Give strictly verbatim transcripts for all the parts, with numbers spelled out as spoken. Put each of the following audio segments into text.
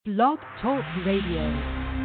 Blog Talk Radio.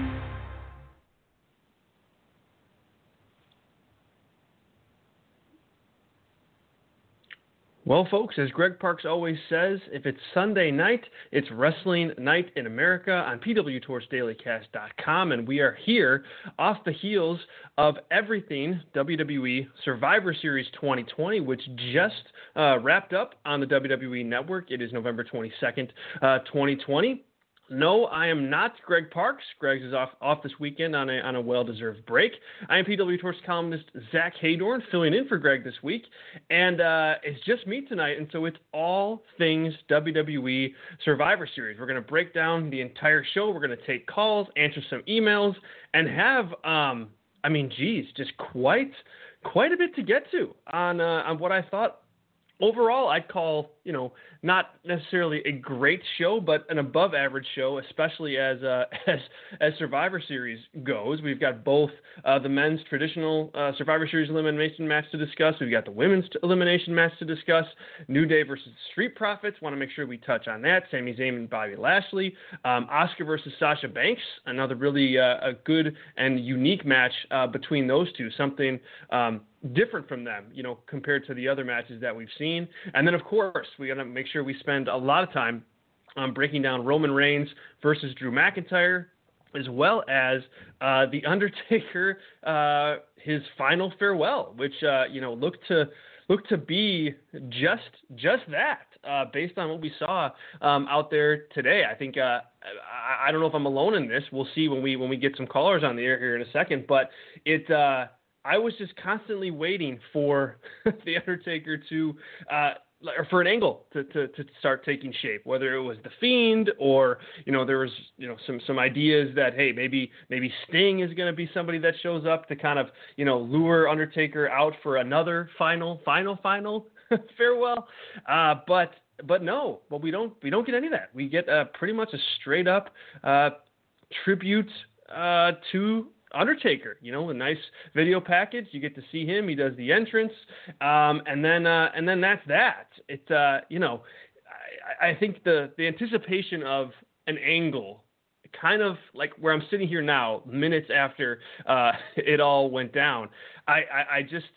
Well, folks, as Greg Parks always says, if it's Sunday night, it's Wrestling Night in America on P W Torch Daily Cast dot com, and we are here off the heels of everything W W E Survivor Series twenty twenty, which just uh, wrapped up on the W W E Network. It is November twenty-second, uh, twenty twenty. No, I am not Greg Parks. Greg is off off this weekend on a on a well-deserved break. I am P W Torch columnist Zach Haydorn, filling in for Greg this week, and uh, it's just me tonight, and so it's all things W W E Survivor Series. We're going to break down the entire show. We're going to take calls, answer some emails, and have, um, I mean, geez, just quite quite a bit to get to on uh, on what I thought. Overall, I'd call, you know, not necessarily a great show, but an above-average show, especially as uh, as as Survivor Series goes. We've got both uh, the men's traditional uh, Survivor Series elimination match to discuss. We've got the women's elimination match to discuss. New Day versus Street Profits. Want to make sure we touch on that. Sami Zayn and Bobby Lashley. Um, Asuka versus Sasha Banks. Another really uh, a good and unique match uh, between those two. Something um, different from them, you know, compared to the other matches that we've seen. And then, of course, we got to make sure we spend a lot of time um, breaking down Roman Reigns versus Drew McIntyre, as well as uh, The Undertaker, uh, his final farewell, which, uh, you know, looked to looked to be just just that, uh, based on what we saw um, out there today. I think uh, I, I don't know if I'm alone in this. We'll see when we when we get some callers on the air here in a second, but it. Uh, I was just constantly waiting for The Undertaker to, uh, or for an angle to, to, to start taking shape, whether it was The Fiend or, you know, there was, you know, some, some ideas that, hey, maybe, maybe Sting is going to be somebody that shows up to kind of, you know, lure Undertaker out for another final, final, final farewell. Uh, but, but no, but we don't, we don't get any of that. We get uh, pretty much a straight up uh, tribute uh, to Undertaker, you know, a nice video package. You get to see him. He does the entrance, um, and then uh, and then that's that. It, uh, you know, I, I think the the anticipation of an angle, kind of like where I'm sitting here now, minutes after uh, it all went down. I, I, I just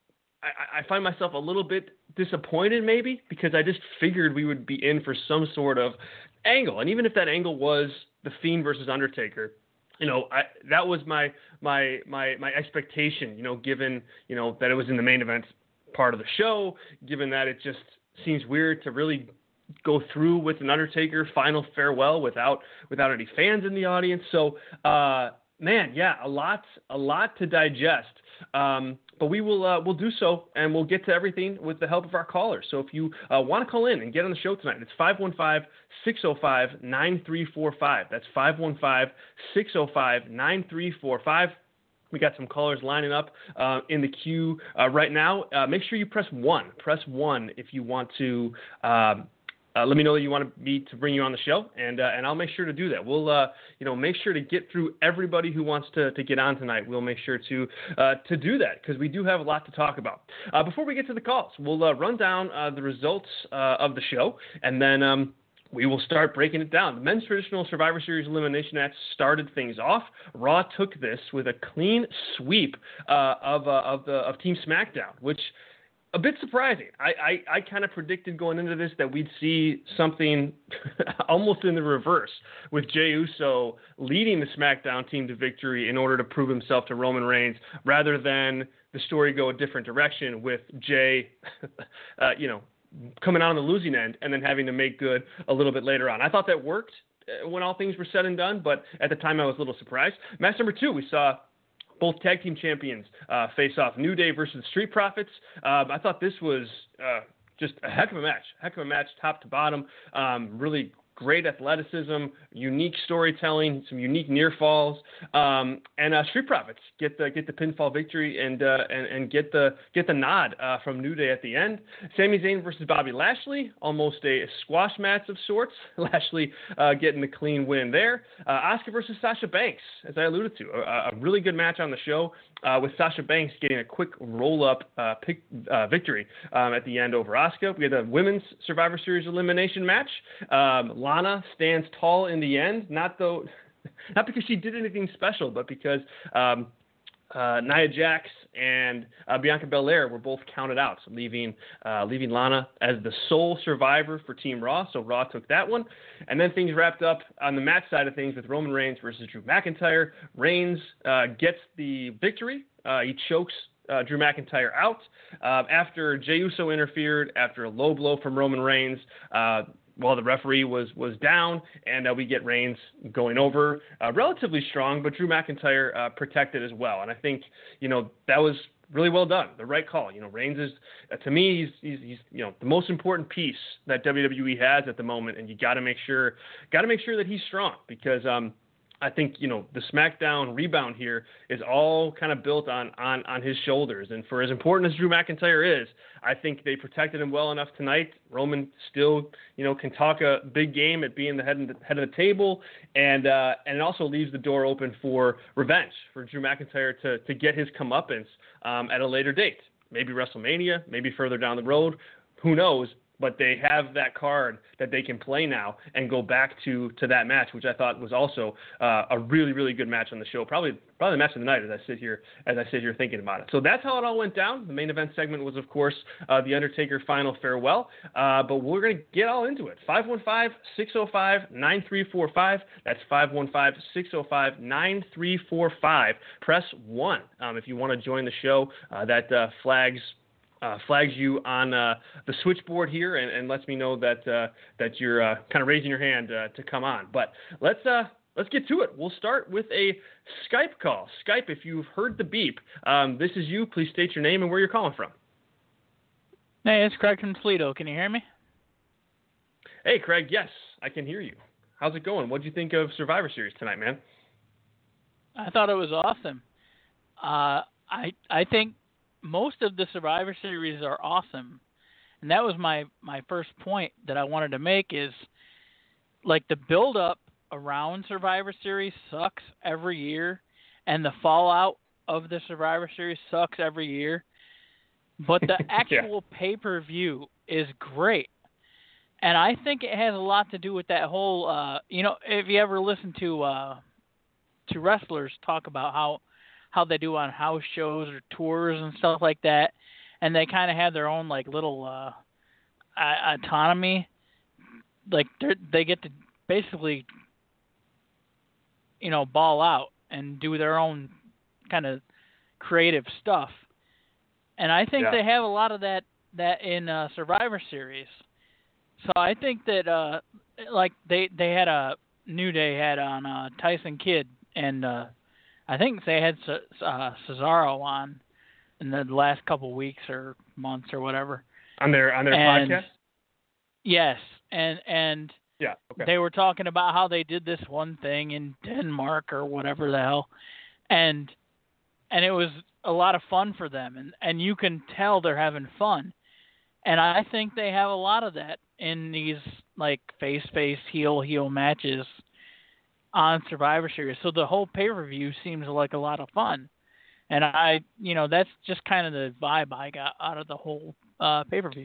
I, I find myself a little bit disappointed, maybe, because I just figured we would be in for some sort of angle, and even if that angle was The Fiend versus Undertaker, you know, I, that was my my my my expectation, you know, given, you know, that it was in the main event part of the show, given that it just seems weird to really go through with an Undertaker final farewell without without any fans in the audience. So, uh, man, yeah, a lot a lot to digest. Um, but we will uh, we'll do so, and we'll get to everything with the help of our callers. So if you uh, want to call in and get on the show tonight, it's five one five, six oh five, nine three four five. That's five one five, six oh five, nine three four five. We got some callers lining up uh, in the queue uh, right now. Uh, make sure you press one. Press one if you want to um, Uh, let me know that you want me to bring you on the show, and uh, and I'll make sure to do that. We'll uh, you know make sure to get through everybody who wants to, to get on tonight. We'll make sure to uh, to do that because we do have a lot to talk about. Uh, before we get to the calls, we'll uh, run down uh, the results uh, of the show, and then um, we will start breaking it down. The men's traditional Survivor Series elimination match started things off. Raw took this with a clean sweep uh, of uh, of the of Team SmackDown, which a bit surprising. I, I, I kind of predicted going into this that we'd see something almost in the reverse, with Jey Uso leading the SmackDown team to victory in order to prove himself to Roman Reigns, rather than the story go a different direction with Jey, uh, you know, coming out on the losing end and then having to make good a little bit later on. I thought that worked when all things were said and done, but at the time I was a little surprised. Match number two, we saw both tag team champions uh, face off. New Day versus the Street Profits. Um, I thought this was uh, just a heck of a match. Heck of a match, top to bottom. Um, really great athleticism, unique storytelling, some unique near falls, um, and uh, Street Profits get the get the pinfall victory and uh, and, and get the get the nod uh, from New Day at the end. Sami Zayn versus Bobby Lashley, almost a squash match of sorts. Lashley uh, getting the clean win there. Uh, Asuka versus Sasha Banks, as I alluded to, a, a really good match on the show. Uh, with Sasha Banks getting a quick roll-up uh, pick, uh, victory um, at the end over Asuka. We had a women's Survivor Series elimination match. Um, Lana stands tall in the end, not though, not because she did anything special, but because um, uh, Nia Jax and uh, Bianca Belair were both counted out, so leaving uh, leaving Lana as the sole survivor for Team Raw. So Raw took that one, and then things wrapped up on the match side of things with Roman Reigns versus Drew McIntyre. Reigns uh, gets the victory. Uh, he chokes uh, Drew McIntyre out uh, after Jey Uso interfered after a low blow from Roman Reigns. Uh, While the referee was was down, and uh, we get Reigns going over uh, relatively strong, but Drew McIntyre uh, protected as well. And I think, you know, that was really well done, the right call. You know, Reigns is, uh, to me, he's, he's, he's, you know, the most important piece that W W E has at the moment, and you got to make sure, got to make sure that he's strong because, um, I think, you know, the SmackDown rebound here is all kind of built on, on, on his shoulders. And for as important as Drew McIntyre is, I think they protected him well enough tonight. Roman still, you know, can talk a big game at being the head of the, head of the table. And uh, and it also leaves the door open for revenge, for Drew McIntyre to, to get his comeuppance um, at a later date. Maybe WrestleMania, maybe further down the road. Who knows? But they have that card that they can play now and go back to, to that match, which I thought was also uh, a really, really good match on the show. Probably probably the match of the night as I sit here as I sit here thinking about it. So that's how it all went down. The main event segment was, of course, uh, the Undertaker final farewell. Uh, but we're going to get all into it. five one five, six oh five, nine three four five. That's five one five, six oh five, nine three four five. Press one um, if you want to join the show. Uh, that uh, flags Uh, flags you on uh, the switchboard here and, and lets me know that uh, that you're uh, kind of raising your hand uh, to come on. But let's uh, let's get to it. We'll start with a Skype call. Skype, if you've heard the beep, um, this is you. Please state your name and where you're calling from. Hey, it's Craig from Toledo. Can you hear me? Hey, Craig. Yes, I can hear you. How's it going? What did you think of Survivor Series tonight, man? I thought it was awesome. Uh, I I think most of the Survivor Series are awesome. And that was my, my first point that I wanted to make is, like, the build-up around Survivor Series sucks every year, and the fallout of the Survivor Series sucks every year. But the actual yeah. pay-per-view is great. And I think it has a lot to do with that whole, uh, you know, if you ever listen to uh, to wrestlers talk about how how they do on house shows or tours and stuff like that, and they kind of have their own like little uh, autonomy. Like they get to basically, you know, ball out and do their own kind of creative stuff. And I think yeah. they have a lot of that that in uh, Survivor Series. So I think that uh, like they they had a New Day had on uh, Tyson Kidd and. Uh, I think they had uh, Cesaro on in the last couple of weeks or months or whatever. On their on their and, podcast? Yes. And and yeah, okay. they were talking about how they did this one thing in Denmark or whatever the hell. And and it was a lot of fun for them. And, and you can tell they're having fun. And I think they have a lot of that in these like face-face, heel-heel matches on Survivor Series. So the whole pay-per-view seems like a lot of fun. And I, you know, that's just kind of the vibe I got out of the whole uh, pay-per-view.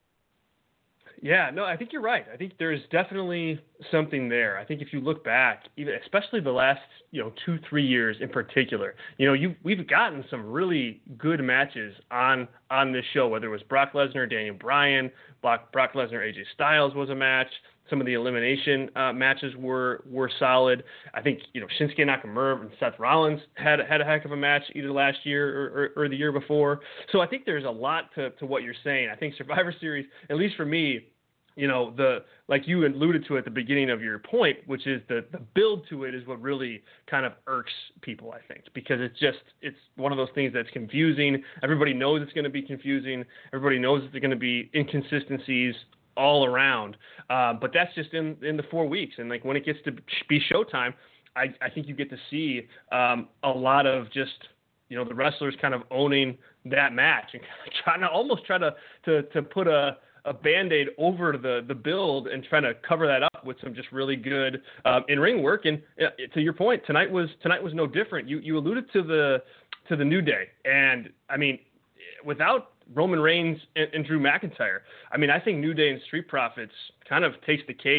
Yeah, no, I think you're right. I think there's definitely something there. I think if you look back, even especially the last, you know, two, three years in particular, you know, you we've gotten some really good matches on on this show, whether it was Brock Lesnar, Daniel Bryan, Brock, Brock Lesnar, A J Styles was a match. Some of the elimination uh, matches were were solid. I think, you know, Shinsuke Nakamura and Seth Rollins had had a heck of a match either last year or, or, or the year before. So I think there's a lot to, to what you're saying. I think Survivor Series, at least for me, you know, the like you alluded to at the beginning of your point, which is the, the build to it is what really kind of irks people, I think, because it's just it's one of those things that's confusing. Everybody knows it's going to be confusing. Everybody knows that there are going to be inconsistencies all around. Uh, but that's just in, in the four weeks. And like when it gets to be showtime, I, I think you get to see um, a lot of just, you know, the wrestlers kind of owning that match and kind of trying to almost try to, to, to put a, a Band-Aid over the, the build and trying to cover that up with some just really good uh, in-ring work. And uh, to your point, tonight was, tonight was no different. You, you alluded to the, to the New Day. And I mean, without Roman Reigns and, and Drew McIntyre, I mean, I think New Day and Street Profits kind of takes the cake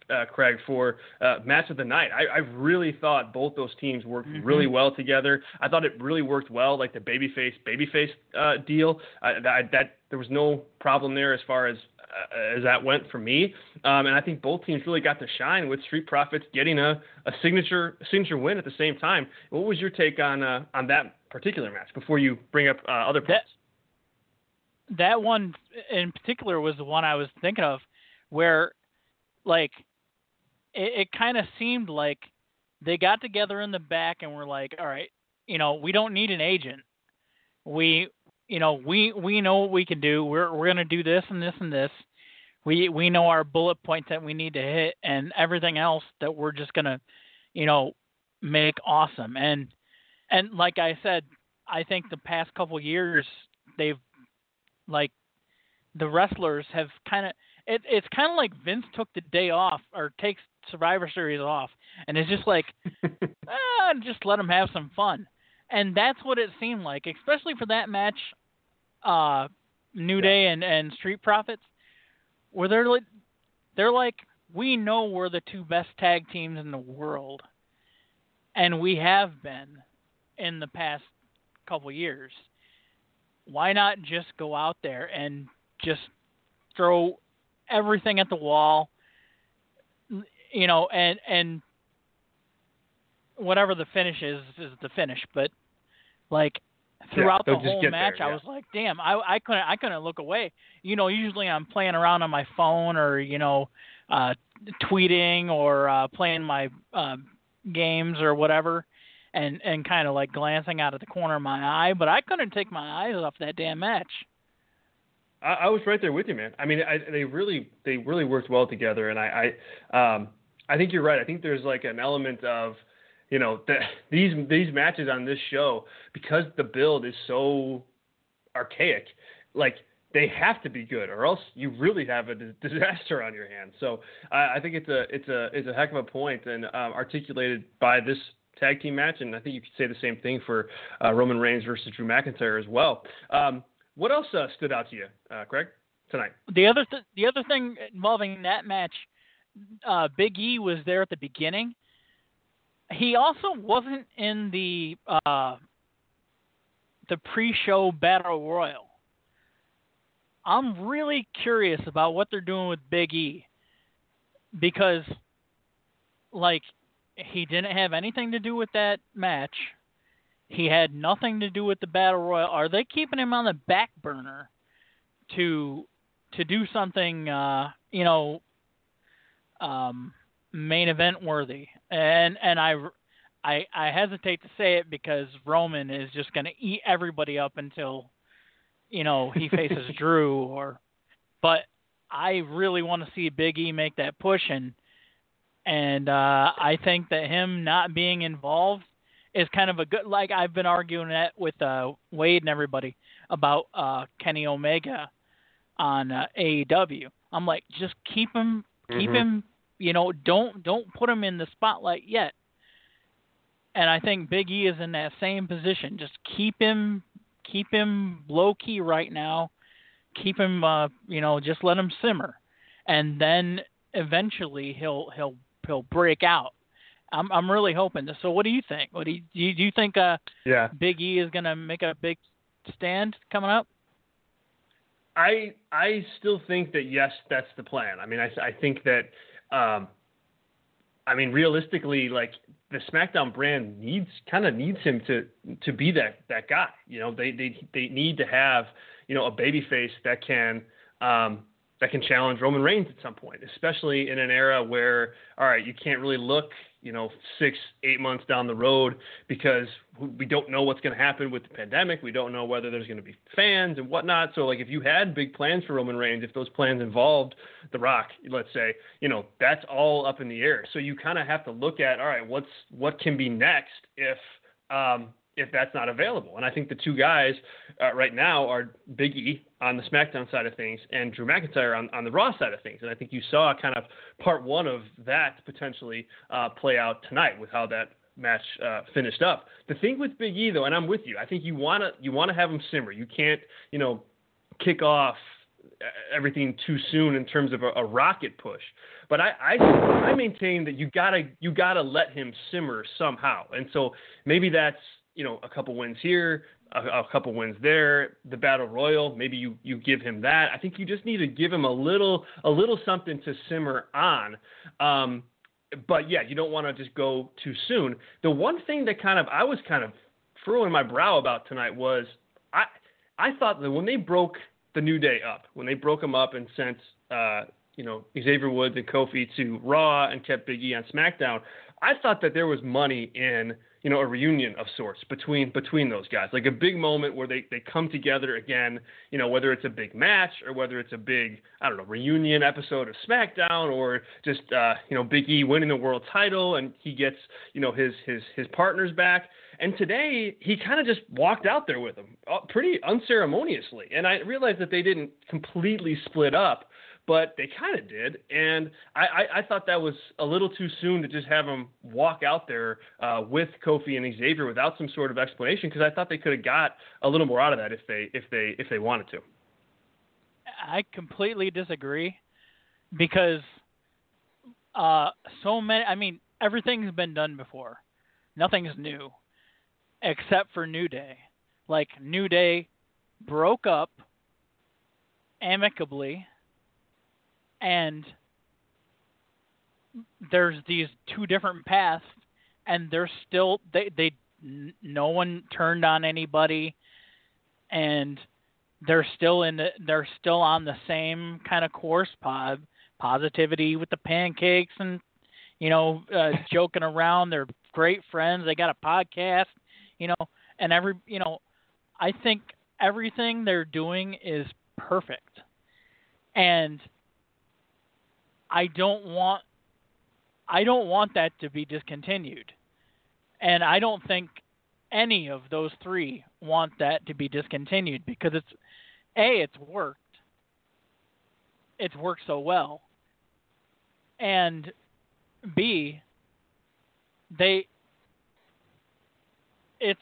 uh, Craig, for uh, match of the night. I, I really thought both those teams worked mm-hmm. really well together. I thought it really worked well, like the babyface babyface uh, deal. Uh, that, that there was no problem there as far as uh, as that went for me. Um, and I think both teams really got to shine, with Street Profits getting a, a signature signature win at the same time. What was your take on uh, on that particular match before you bring up uh, other points? That, that one in particular was the one I was thinking of, where like it, it kind of seemed like they got together in the back and were like, all right, you know, we don't need an agent. We, you know, we, we know what we can do. We're, we're going to do this and this and this. We, we know our bullet points that we need to hit, and everything else that we're just going to, you know, make awesome. And, and like I said, I think the past couple years, they've like the wrestlers have kind of, it, it's kind of like Vince took the day off, or takes Survivor Series off, and it's just like, ah, just let them have some fun. And that's what it seemed like, especially for that match, uh, New Day and, and Street Profits, where they're like, they're like, we know we're the two best tag teams in the world, and we have been in the past couple years. Why not just go out there and just throw everything at the wall, you know, and and whatever the finish is is the finish. But like throughout yeah, the whole match, there, yeah. I was like, damn, I I couldn't I couldn't look away. You know, usually I'm playing around on my phone, or you know, uh, tweeting, or uh, playing my uh, games or whatever, and and kind of like glancing out of the corner of my eye. But I couldn't take my eyes off that damn match. I, I was right there with you, man. I mean, I, they really they really worked well together, and I I, um, I think you're right. I think there's like an element of, you know, the, these these matches on this show, because the build is so archaic, like they have to be good, or else you really have a disaster on your hands. So uh, I think it's a it's a it's a heck of a point, and um, articulated by this tag team match, and I think you could say the same thing for uh, Roman Reigns versus Drew McIntyre as well. Um, what else uh, stood out to you, uh, Craig, tonight? The other th- the other thing involving that match, uh, Big E was there at the beginning. He also wasn't in the uh, the pre-show Battle Royal. I'm really curious about what they're doing with Big E, because, like, he didn't have anything to do with that match. He had nothing to do with the Battle Royal. Are they keeping him on the back burner to to do something, uh, you know, um, main event worthy? And and I, I I hesitate to say it, because Roman is just going to eat everybody up until, you know, he faces Drew. Or, but I really want to see Big E make that push, and and uh, I think that him not being involved is kind of a good, like I've been arguing that with uh, Wade and everybody about uh, Kenny Omega on uh, A E W. I'm like, just keep him, keep Mm-hmm. him, you know, don't don't put him in the spotlight yet. And I think Big E is in that same position. Just keep him, keep him low key right now. Keep him, uh, you know, just let him simmer, and then eventually he'll he'll he'll break out. I'm I'm really hoping. So what do you think? What do you do? You, do you think uh, Yeah. Big E is going to make a big stand coming up? I I still think that, yes, that's the plan. I mean, I I think that, um, I mean, realistically, like, the SmackDown brand needs kind of needs him to to be that that guy. You know, they they they need to have, you know, a babyface that can um, that can challenge Roman Reigns at some point, especially in an era where, all right, you can't really look, you know, six, eight months down the road, because we don't know what's going to happen with the pandemic. We don't know whether there's going to be fans and whatnot. So, like, if you had big plans for Roman Reigns, if those plans involved The Rock, let's say, you know, that's all up in the air. So you kind of have to look at, all right, what's what can be next if um, if that's not available. And I think the two guys uh, right now are Big E on the SmackDown side of things and Drew McIntyre on, on the Raw side of things. And I think you saw kind of part one of that potentially uh, play out tonight with how that match uh, finished up. The thing with Big E, though, and I'm with you, I think you want to you want to have him simmer. You can't, you know, kick off everything too soon in terms of a, a rocket push. But I, I I maintain that you gotta you gotta let him simmer somehow. And so maybe that's, you know, a couple wins here, a, a couple wins there, the Battle Royal. Maybe you, you give him that. I think you just need to give him a little a little something to simmer on. Um, but yeah, you don't want to just go too soon. The one thing that kind of I was kind of furrowing my brow about tonight was I I thought that when they broke the New Day up, when they broke them up and sent uh, you know, Xavier Woods and Kofi to Raw and kept Big E on SmackDown, I thought that there was money in, you know, a reunion of sorts between between those guys, like a big moment where they, they come together again, you know, whether it's a big match or whether it's a big, I don't know, reunion episode of SmackDown, or just, uh, you know, Big E winning the world title and he gets, you know, his his his partners back. And today he kind of just walked out there with them uh, pretty unceremoniously. And I realized that they didn't completely split up, but they kind of did. And I, I, I thought that was a little too soon to just have them walk out there uh, with Kofi and Xavier without some sort of explanation, because I thought they could have got a little more out of that if they if they if they wanted to. I completely disagree, because uh, so many. I mean, everything's been done before. Nothing's new, except for New Day. Like, New Day broke up amicably. And there's these two different paths, and they're still they they no one turned on anybody, and they're still in the, they're still on the same kind of course, pod positivity with the pancakes and, you know, uh, joking around. They're great friends. They got a podcast, you know, and every you know, I think everything they're doing is perfect, and I don't want I don't want that to be discontinued. And I don't think any of those three want that to be discontinued, because it's A, it's worked. It's worked so well. And B, they it's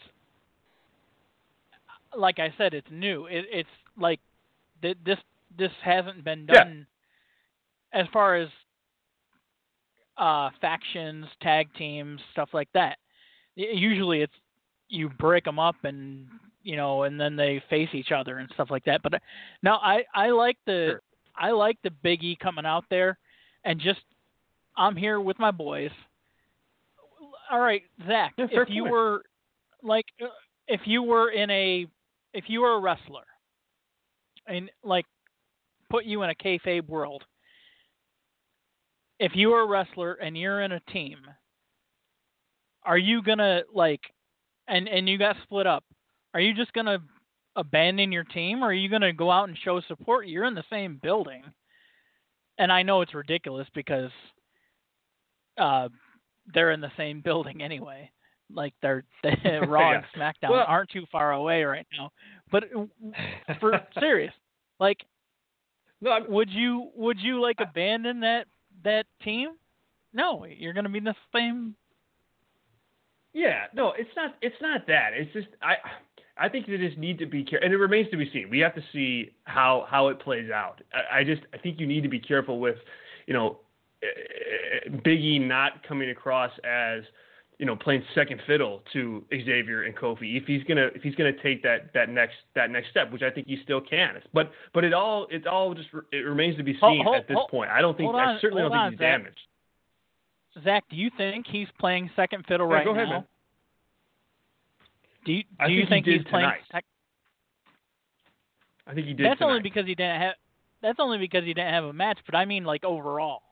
like I said, it's new. It, it's like th- this this hasn't been done. Yeah. As far as uh, factions, tag teams, stuff like that, usually it's you break them up and, you know, and then they face each other and stuff like that. But now I, I like the sure. I like the Big E coming out there and just, I'm here with my boys. All right, Zach, yeah, if you point. were like if you were in a if you were a wrestler and like put you in a kayfabe world. If you were a wrestler and you're in a team, are you going to, like, and, and you got split up, are you just going to abandon your team, or are you going to go out and show support? You're in the same building. And I know it's ridiculous because uh, they're in the same building anyway. Like, they're, they, Raw yeah. and SmackDown well, aren't too far away right now. But for serious, like, no, I'm, would you would you like I, abandon that that team? No, you're going to be in the same. Yeah, no, it's not. It's not that. It's just I. I think you just need to be careful, and it remains to be seen. We have to see how how it plays out. I, I just I think you need to be careful with, you know, Big E not coming across as, you know, playing second fiddle to Xavier and Kofi. If he's gonna if he's gonna take that, that next that next step, which I think he still can. But but it all it all just it remains to be seen hold, at this hold, point. I don't think on, I certainly don't on, think he's Zach. damaged. Zach, do you think he's playing second fiddle yeah, right go ahead, now? Man. Do you do I you think, think he he's playing? Sec- I think he did. That's tonight. only because he didn't have. That's only because he didn't have a match. But I mean, like overall.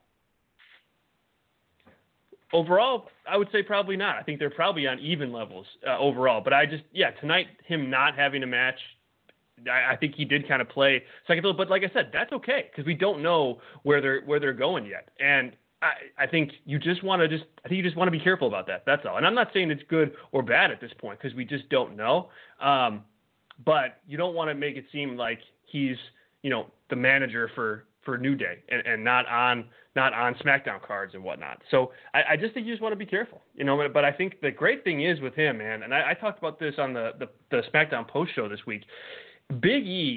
Overall, I would say probably not. I think they're probably on even levels uh, overall. But I just, yeah, tonight him not having a match, I, I think he did kind of play second fiddle. But like I said, that's okay because we don't know where they're where they're going yet. And I, I think you just want to just I think you just want to be careful about that. That's all. And I'm not saying it's good or bad at this point because we just don't know. Um, but you don't want to make it seem like he's, you know, the manager for. for New Day and, and not on not on SmackDown cards and whatnot. So I, I just think you just want to be careful, you know. But I think the great thing is with him, man, and I, I talked about this on the, the, the SmackDown post show this week. Big E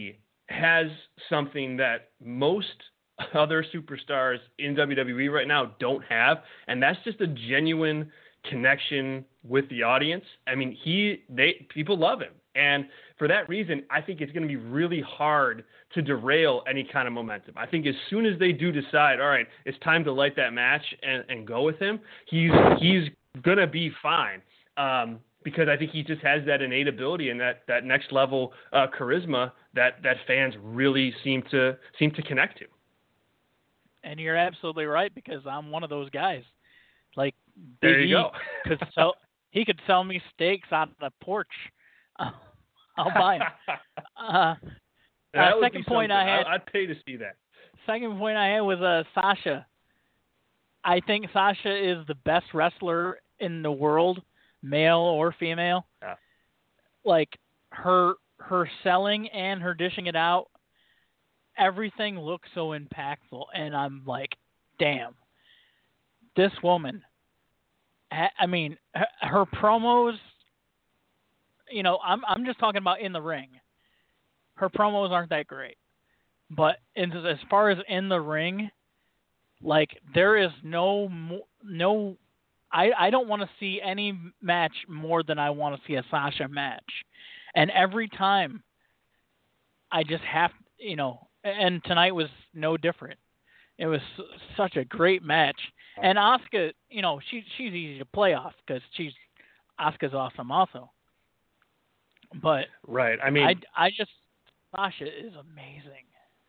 has something that most other superstars in W W E right now don't have, and that's just a genuine connection with the audience. I mean, he, they, people love him. And for that reason, I think it's going to be really hard to derail any kind of momentum. I think as soon as they do decide, all right, it's time to light that match and, and go with him, he's he's going to be fine. Um, because I think he just has that innate ability and that, that next level uh, charisma that, that fans really seem to seem to connect to. And you're absolutely right, because I'm one of those guys. Like, there you go. could sell, he could sell me steaks on the porch. Uh, I'll buy them. Uh, uh, second point I had. I'd pay to see that. Second point I had was uh, Sasha. I think Sasha is the best wrestler in the world, male or female. Yeah. Like her her selling and her dishing it out, everything looks so impactful, and I'm like, damn, this woman. I mean, her, her promos. You know, I'm I'm just talking about in the ring. Her promos aren't that great, but in, as far as in the ring, like there is no no. I, I don't want to see any match more than I want to see a Sasha match. And every time I just have, you know, and tonight was no different. It was such a great match. And Asuka, you know, she, she's easy to play off because she's, Asuka's awesome also. But right, I mean, I, I just, Sasha is amazing.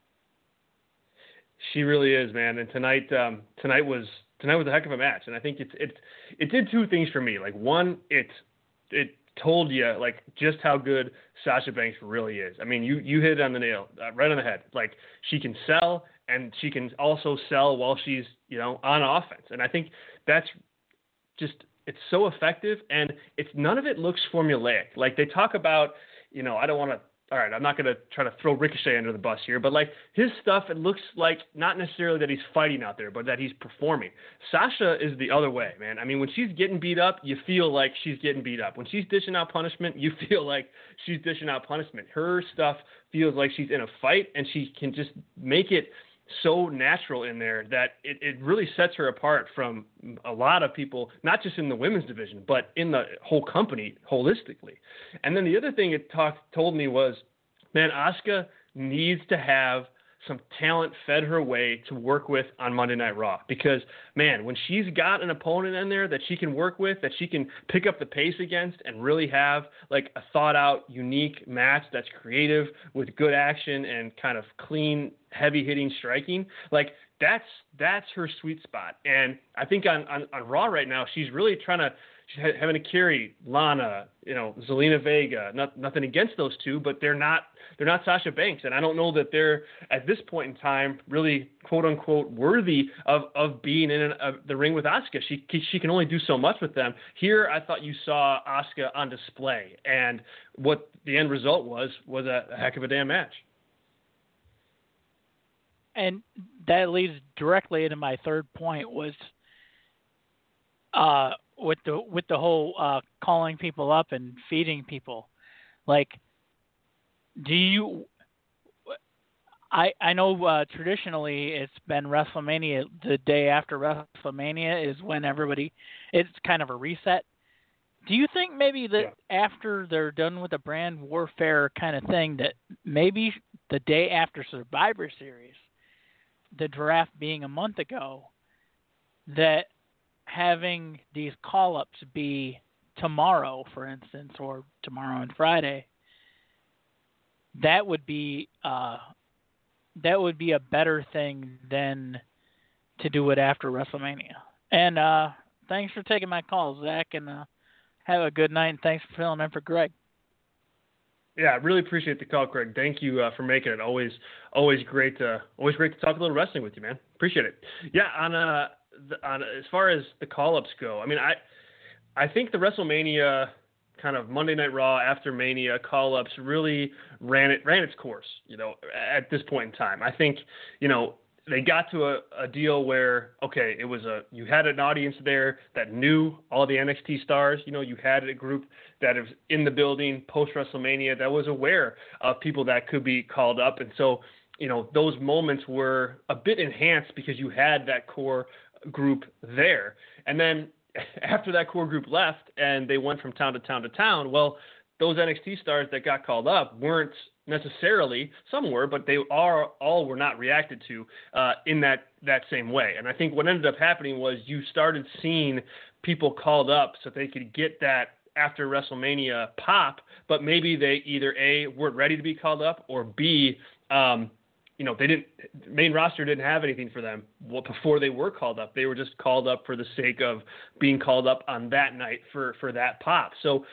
She really is, man. And tonight, um, tonight was, Tonight was a heck of a match, and I think it it it did two things for me. Like one, it it told you like just how good Sasha Banks really is. I mean, you you hit it on the nail, uh, right on the head. Like she can sell, and she can also sell while she's you know on offense. And I think that's just it's so effective, and it's none of it looks formulaic. Like they talk about, you know, I don't want to. All right, I'm not going to try to throw Ricochet under the bus here, but like his stuff, it looks like not necessarily that he's fighting out there, but that he's performing. Sasha is the other way, man. I mean, when she's getting beat up, you feel like she's getting beat up. When she's dishing out punishment, you feel like she's dishing out punishment. Her stuff feels like she's in a fight, and she can just make it so natural in there that it, it really sets her apart from a lot of people, not just in the women's division, but in the whole company holistically. And then the other thing it talked told me was, man, Asuka needs to have some talent fed her way to work with on Monday Night Raw. Because, man, when she's got an opponent in there that she can work with, that she can pick up the pace against and really have like a thought-out, unique match that's creative with good action and kind of clean, heavy-hitting striking, like that's that's her sweet spot. And I think on, on, on Raw right now, she's really trying to she's having to carry Lana, you know, Zelina Vega. Not, nothing against those two, but they're not they're not Sasha Banks, and I don't know that they're at this point in time really quote unquote worthy of, of being in an, uh, the ring with Asuka. She she can only do so much with them. Here, I thought you saw Asuka on display, and what the end result was was a, a heck of a damn match. And that leads directly into my third point was uh, with the with the whole uh, calling people up and feeding people. Like, do you? I I know uh, traditionally it's been WrestleMania. The day after WrestleMania is when everybody. It's kind of a reset. Do you think maybe that yeah. after they're done with the brand warfare kind of thing, that maybe the day after Survivor Series, the draft being a month ago, that having these call-ups be tomorrow, for instance, or tomorrow and Friday, that would be uh, that would be a better thing than to do it after WrestleMania. And uh, thanks for taking my call, Zach, and uh, have a good night, and thanks for filling in for Greg. Yeah, I really appreciate the call, Craig. Thank you uh, for making it. Always, always great. To, always great to talk a little wrestling with you, man. Appreciate it. Yeah, on uh, the, on as far as the call-ups go, I mean, I, I think the WrestleMania kind of Monday Night Raw after Mania call-ups really ran it ran its course. You know, at this point in time, I think you know they got to a, a deal where, okay, it was a, you had an audience there that knew all the N X T stars. You know, you had a group that is in the building post WrestleMania that was aware of people that could be called up. And so, you know, those moments were a bit enhanced because you had that core group there. And then after that core group left and they went from town to town to town, well, those N X T stars that got called up weren't necessarily, some were, but they are all were not reacted to uh, in that, that same way. And I think what ended up happening was you started seeing people called up so they could get that after WrestleMania pop, but maybe they either A, weren't ready to be called up, or B, um, you know, they didn't, main roster didn't have anything for them before they were called up. They were just called up for the sake of being called up on that night for, for that pop. So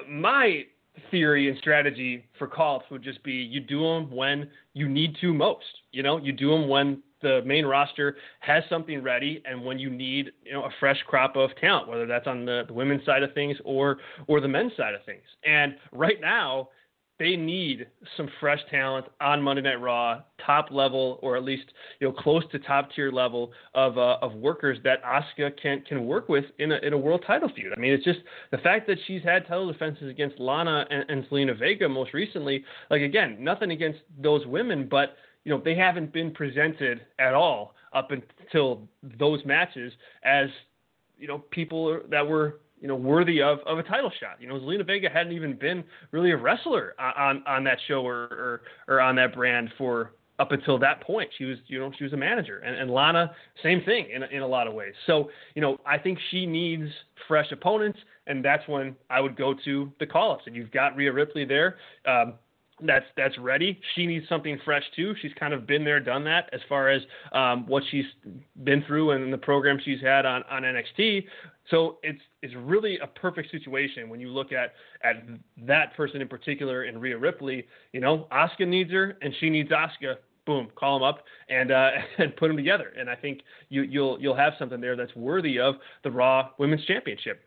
my theory and strategy for call-ups would just be you do them when you need to most. You know, you do them when the main roster has something ready and when you need, you know, a fresh crop of talent, whether that's on the, the women's side of things or or the men's side of things. And right now, they need some fresh talent on Monday Night Raw, top level, or at least, you know, close to top tier level of uh, of workers that Asuka can can work with in a in a world title feud. I mean, it's just the fact that she's had title defenses against Lana and, and Zelina Vega most recently. Like, again, nothing against those women, but you know, they haven't been presented at all up until those matches as, you know, people that were, you know, worthy of, of a title shot. You know, Zelina Vega hadn't even been really a wrestler on, on that show or, or, or on that brand for up until that point. She was, you know, she was a manager. And, and Lana, same thing in, in a lot of ways. So, you know, I think she needs fresh opponents, and that's when I would go to the call-ups. And you've got Rhea Ripley there. Um, That's that's ready. She needs something fresh too. She's kind of been there, done that as far as um, what she's been through and the program she's had on, on N X T. So it's it's really a perfect situation when you look at at that person in particular in Rhea Ripley. You know, Asuka needs her and she needs Asuka. Boom, call them up and uh, and put them together. And I think you, you'll you'll have something there that's worthy of the Raw Women's Championship.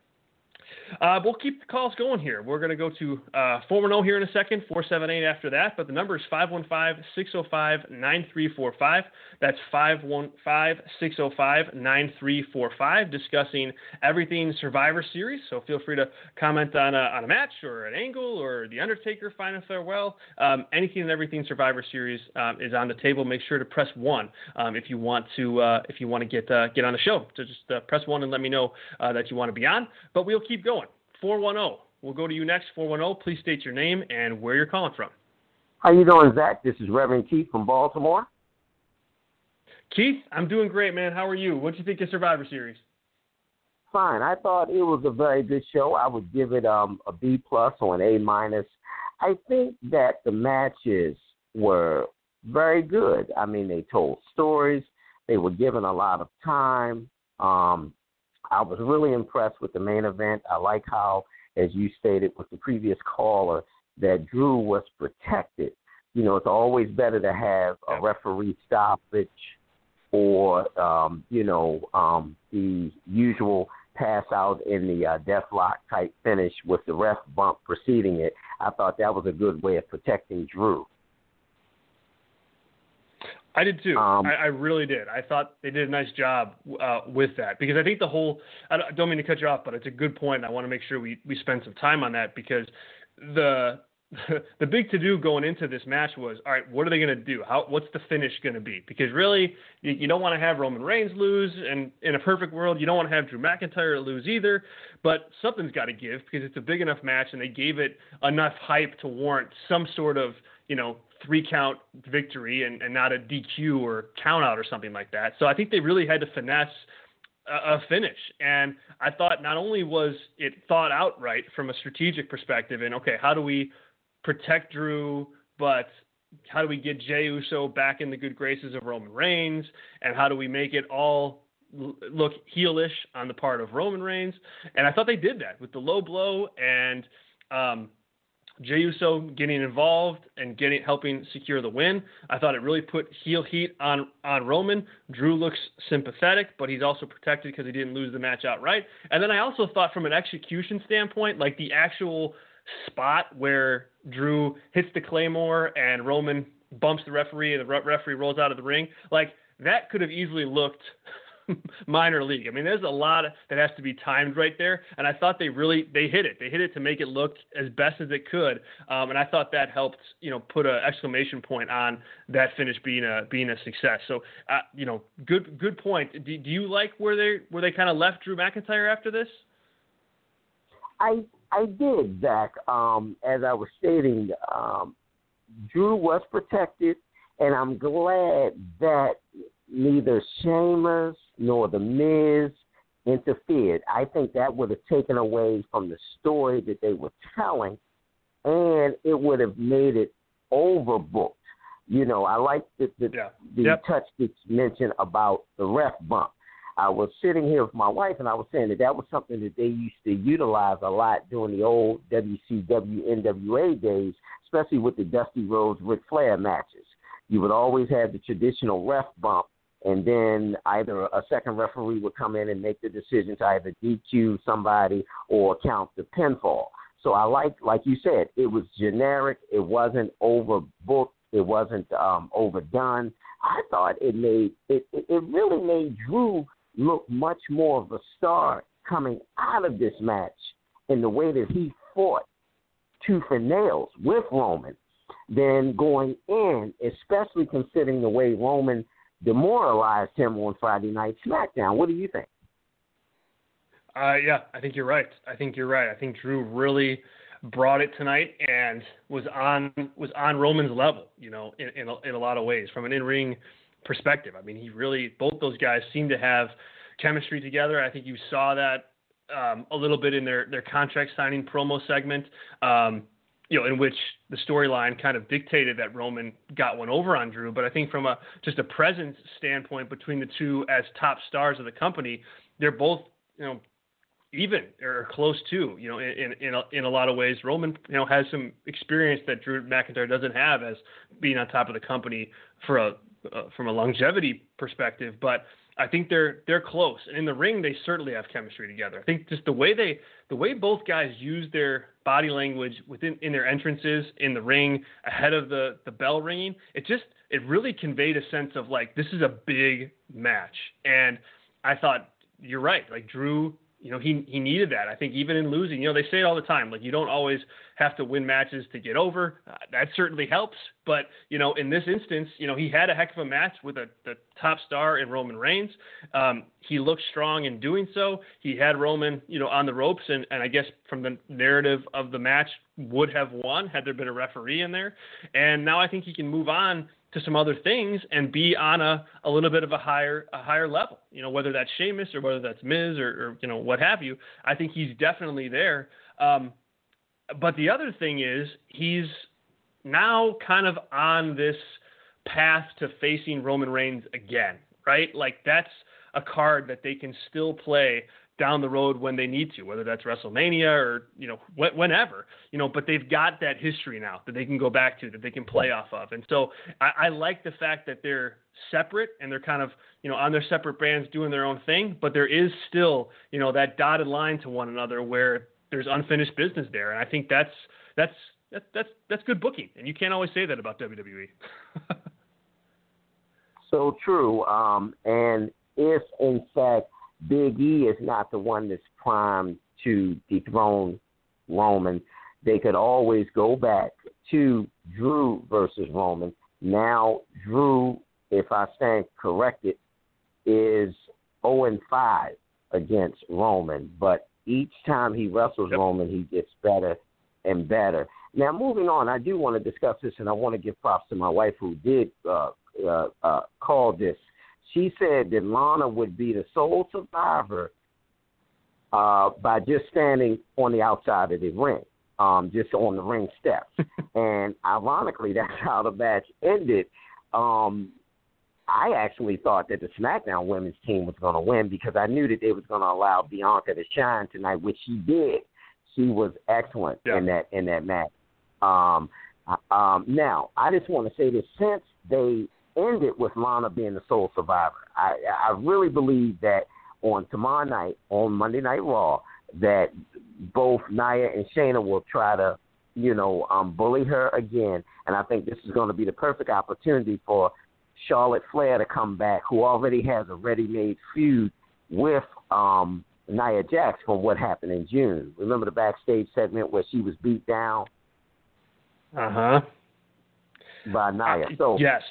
Uh, we'll keep the calls going here. We're going to go to uh, four one zero here in a second, four seven eight after that. But the number is five one five, six zero five, nine three four five. That's five one five, six zero five, nine three four five, discussing everything Survivor Series. So feel free to comment on a, on a match or an angle or The Undertaker, Final Farewell. Um, anything and everything Survivor Series um, is on the table. Make sure to press one um, if you want to uh, if you want to get uh, get on the show. So just uh, press one and let me know uh, that you want to be on. But we'll keep going. four one zero. We'll go to you next. four one zero. Please state your name and where you're calling from. How you doing, Zach? This is Reverend Keith from Baltimore. Keith, I'm doing great, man. How are you? What do you think of Survivor Series? Fine. I thought it was a very good show. I would give it um, a B plus or an A minus. I think that the matches were very good. I mean, they told stories. They were given a lot of time. Um, I was really impressed with the main event. I like how, as you stated with the previous caller, that Drew was protected. You know, it's always better to have a referee stoppage or, um, you know, um, the usual pass out in the uh, deathlock type finish with the ref bump preceding it. I thought that was a good way of protecting Drew. I did too. Um, I, I really did. I thought they did a nice job uh, with that because I think the whole, I don't, I don't mean to cut you off, but it's a good point. I want to make sure we, we spend some time on that because the the big to-do going into this match was, all right, what are they going to do? How what's the finish going to be? Because really, you, you don't want to have Roman Reigns lose, and in a perfect world, you don't want to have Drew McIntyre lose either, but something's got to give because it's a big enough match, and they gave it enough hype to warrant some sort of, you know, three-count victory and, and not a D Q or count-out or something like that. So I think they really had to finesse a, a finish. And I thought not only was it thought out right from a strategic perspective and, okay, how do we protect Drew, but how do we get Jey Uso back in the good graces of Roman Reigns, and how do we make it all look heelish on the part of Roman Reigns? And I thought they did that with the low blow and um, Jey Uso getting involved and getting helping secure the win. I thought it really put heel heat on, on Roman. Drew looks sympathetic, but he's also protected because he didn't lose the match outright. And then I also thought from an execution standpoint, like the actual spot where Drew hits the Claymore and Roman bumps the referee and the referee rolls out of the ring, like that could have easily looked minor league. I mean, there's a lot that has to be timed right there, and I thought they really they hit it. They hit it to make it look as best as it could, um, and I thought that helped, you know, put an exclamation point on that finish being a being a success. So, uh, you know, good good point. Do, do you like where they where they kind of left Drew McIntyre after this? I I did, Zach. Um, as I was stating, um, Drew was protected, and I'm glad that neither Sheamus nor The Miz interfered. I think that would have taken away from the story that they were telling, and it would have made it overbooked. You know, I like the, the, yeah. the yep. touch that's mentioned about the ref bump. I was sitting here with my wife, and I was saying that that was something that they used to utilize a lot during the old W C W N W A days, especially with the Dusty Rhodes Ric Flair matches. You would always have the traditional ref bump, and then either a second referee would come in and make the decision to either D Q somebody or count the pinfall. So I like, like you said, it was generic. It wasn't overbooked. It wasn't um, overdone. I thought it made it, it really made Drew look much more of a star coming out of this match in the way that he fought tooth and nails with Roman than going in, especially considering the way Roman demoralized him on Friday Night SmackDown. What do you think? Uh, yeah, I think you're right. I think you're right. I think Drew really brought it tonight and was on was on Roman's level, you know, in in a, in a lot of ways from an in-ring perspective. I mean, he really both those guys seem to have chemistry together. I think you saw that um, a little bit in their their contract signing promo segment. Um, you know, in which the storyline kind of dictated that Roman got one over on Drew. But I think from a just a presence standpoint between the two as top stars of the company, they're both, you know, even or close to, you know, in in a, in a lot of ways. Roman, you know, has some experience that Drew McIntyre doesn't have as being on top of the company for a uh, from a longevity perspective. But I think they're they're close, and in the ring they certainly have chemistry together. I think just the way they the way both guys use their body language within in their entrances in the ring ahead of the the bell ringing, it just it really conveyed a sense of like this is a big match. And I thought you're right, like Drew, you know, he he needed that. I think even in losing, you know, they say it all the time, like you don't always have to win matches to get over. Uh, that certainly helps. But, you know, in this instance, you know, he had a heck of a match with a, the top star in Roman Reigns. Um, he looked strong in doing so. He had Roman, you know, on the ropes, and, and I guess from the narrative of the match would have won had there been a referee in there. And now I think he can move on to some other things and be on a, a little bit of a higher a higher level, you know, whether that's Sheamus or whether that's Miz or, or you know, what have you. I think he's definitely there. Um, but the other thing is he's now kind of on this path to facing Roman Reigns again, right? Like that's a card that they can still play down the road when they need to, whether that's WrestleMania or, you know, wh- whenever, you know, but they've got that history now that they can go back to, that they can play off of. And so I, I like the fact that they're separate and they're kind of, you know, on their separate brands doing their own thing, but there is still, you know, that dotted line to one another where there's unfinished business there. And I think that's, that's, that's, that's, that's good booking. And you can't always say that about W W E. So true. Um, and if in fact, Big E is not the one that's primed to dethrone Roman, they could always go back to Drew versus Roman. Now, Drew, if I stand corrected, is oh and five against Roman, but each time he wrestles yep. Roman, he gets better and better. Now, moving on, I do want to discuss this, and I want to give props to my wife who did uh, uh, uh, call this. She said that Lana would be the sole survivor uh, by just standing on the outside of the ring, um, just on the ring steps. And ironically, that's how the match ended. Um, I actually thought that the SmackDown women's team was going to win because I knew that they was going to allow Bianca to shine tonight, which she did. She was excellent yeah. in that in that match. Um, um, now, I just want to say this: since they ended with Lana being the sole survivor, I, I really believe that on tomorrow night, on Monday Night Raw, that both Nia and Shayna will try to, you know, um, bully her again. And I think this is going to be the perfect opportunity for Charlotte Flair to come back, who already has a ready-made feud with um, Nia Jax from what happened in June. Remember the backstage segment where she was beat down? Uh-huh. By Nia. So, yes.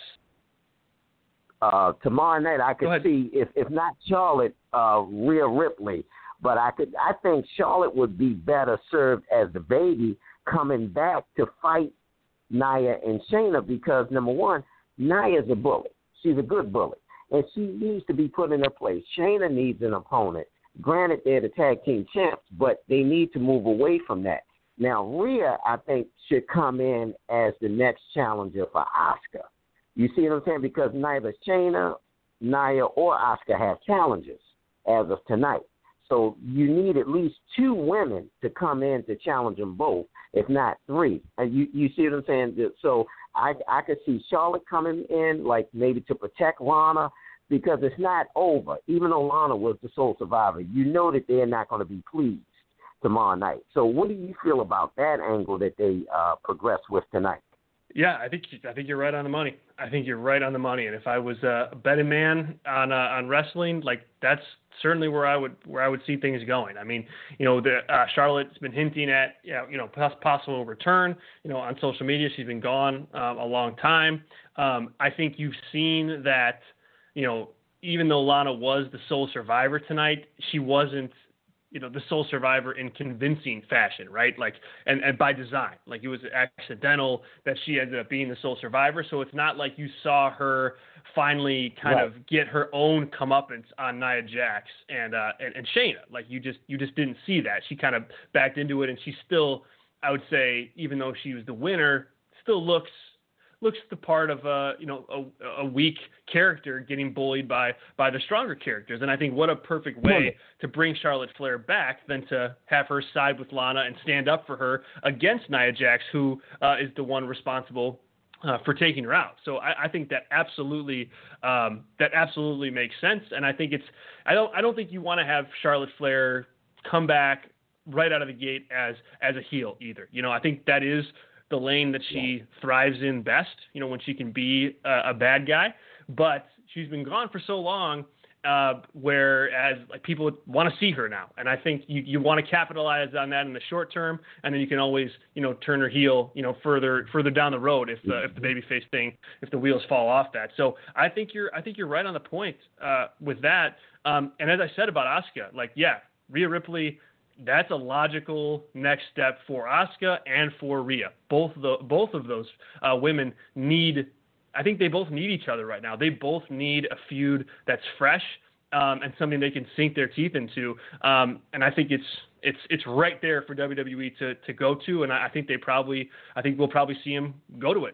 Uh, tomorrow night, I could see, if, if not Charlotte, uh, Rhea Ripley. But I could, I think Charlotte would be better served as the baby coming back to fight Nia and Shayna because, number one, Nia's a bully. She's a good bully. And she needs to be put in her place. Shayna needs an opponent. Granted, they're the tag team champs, but they need to move away from that. Now, Rhea, I think, should come in as the next challenger for Asuka. You see what I'm saying? Because neither Shayna, Nia, or Asuka have challenges as of tonight. So you need at least two women to come in to challenge them both, if not three. And you, you see what I'm saying? So I, I could see Charlotte coming in, like maybe to protect Lana, because it's not over. Even though Lana was the sole survivor, you know that they're not going to be pleased tomorrow night. So what do you feel about that angle that they uh, progress with tonight? Yeah, I think I think you're right on the money. I think you're right on the money. And if I was a betting man on uh, on wrestling, like that's certainly where I would where I would see things going. I mean, you know, the, uh, Charlotte's been hinting at you know, you know possible return. You know, on social media, she's been gone um, a long time. Um, I think you've seen that. You know, even though Lana was the sole survivor tonight, she wasn't. You know, the sole survivor in convincing fashion, right? Like, and, and by design, like it was accidental that she ended up being the sole survivor. So it's not like you saw her finally kind right. of get her own comeuppance on Nia Jax and, uh, and, and Shayna. Like you just, you just didn't see that. She kind of backed into it and she still, I would say, even though she was the winner, still looks, looks the part of a, you know, a, a weak character getting bullied by, by the stronger characters. And I think what a perfect way to bring Charlotte Flair back than to have her side with Lana and stand up for her against Nia Jax, who uh, is the one responsible uh, for taking her out. So I, I think that absolutely, um, that absolutely makes sense. And I think it's, I don't, I don't think you want to have Charlotte Flair come back right out of the gate as, as a heel either. You know, I think that is the lane that she thrives in best, you know, when she can be a, a bad guy. But she's been gone for so long, uh, whereas like people want to see her now. And I think you, you want to capitalize on that in the short term, and then you can always, you know, turn her heel, you know, further further down the road if the if the babyface thing, if the wheels fall off that. So I think you're I think you're right on the point uh, with that. Um, and as I said about Asuka, like yeah, Rhea Ripley. That's a logical next step for Asuka and for Rhea. Both the both of those uh, women need, I think they both need each other right now. They both need a feud that's fresh um, and something they can sink their teeth into. Um, and I think it's it's it's right there for W W E to to go to. And I, I think they probably I think we'll probably see them go to it.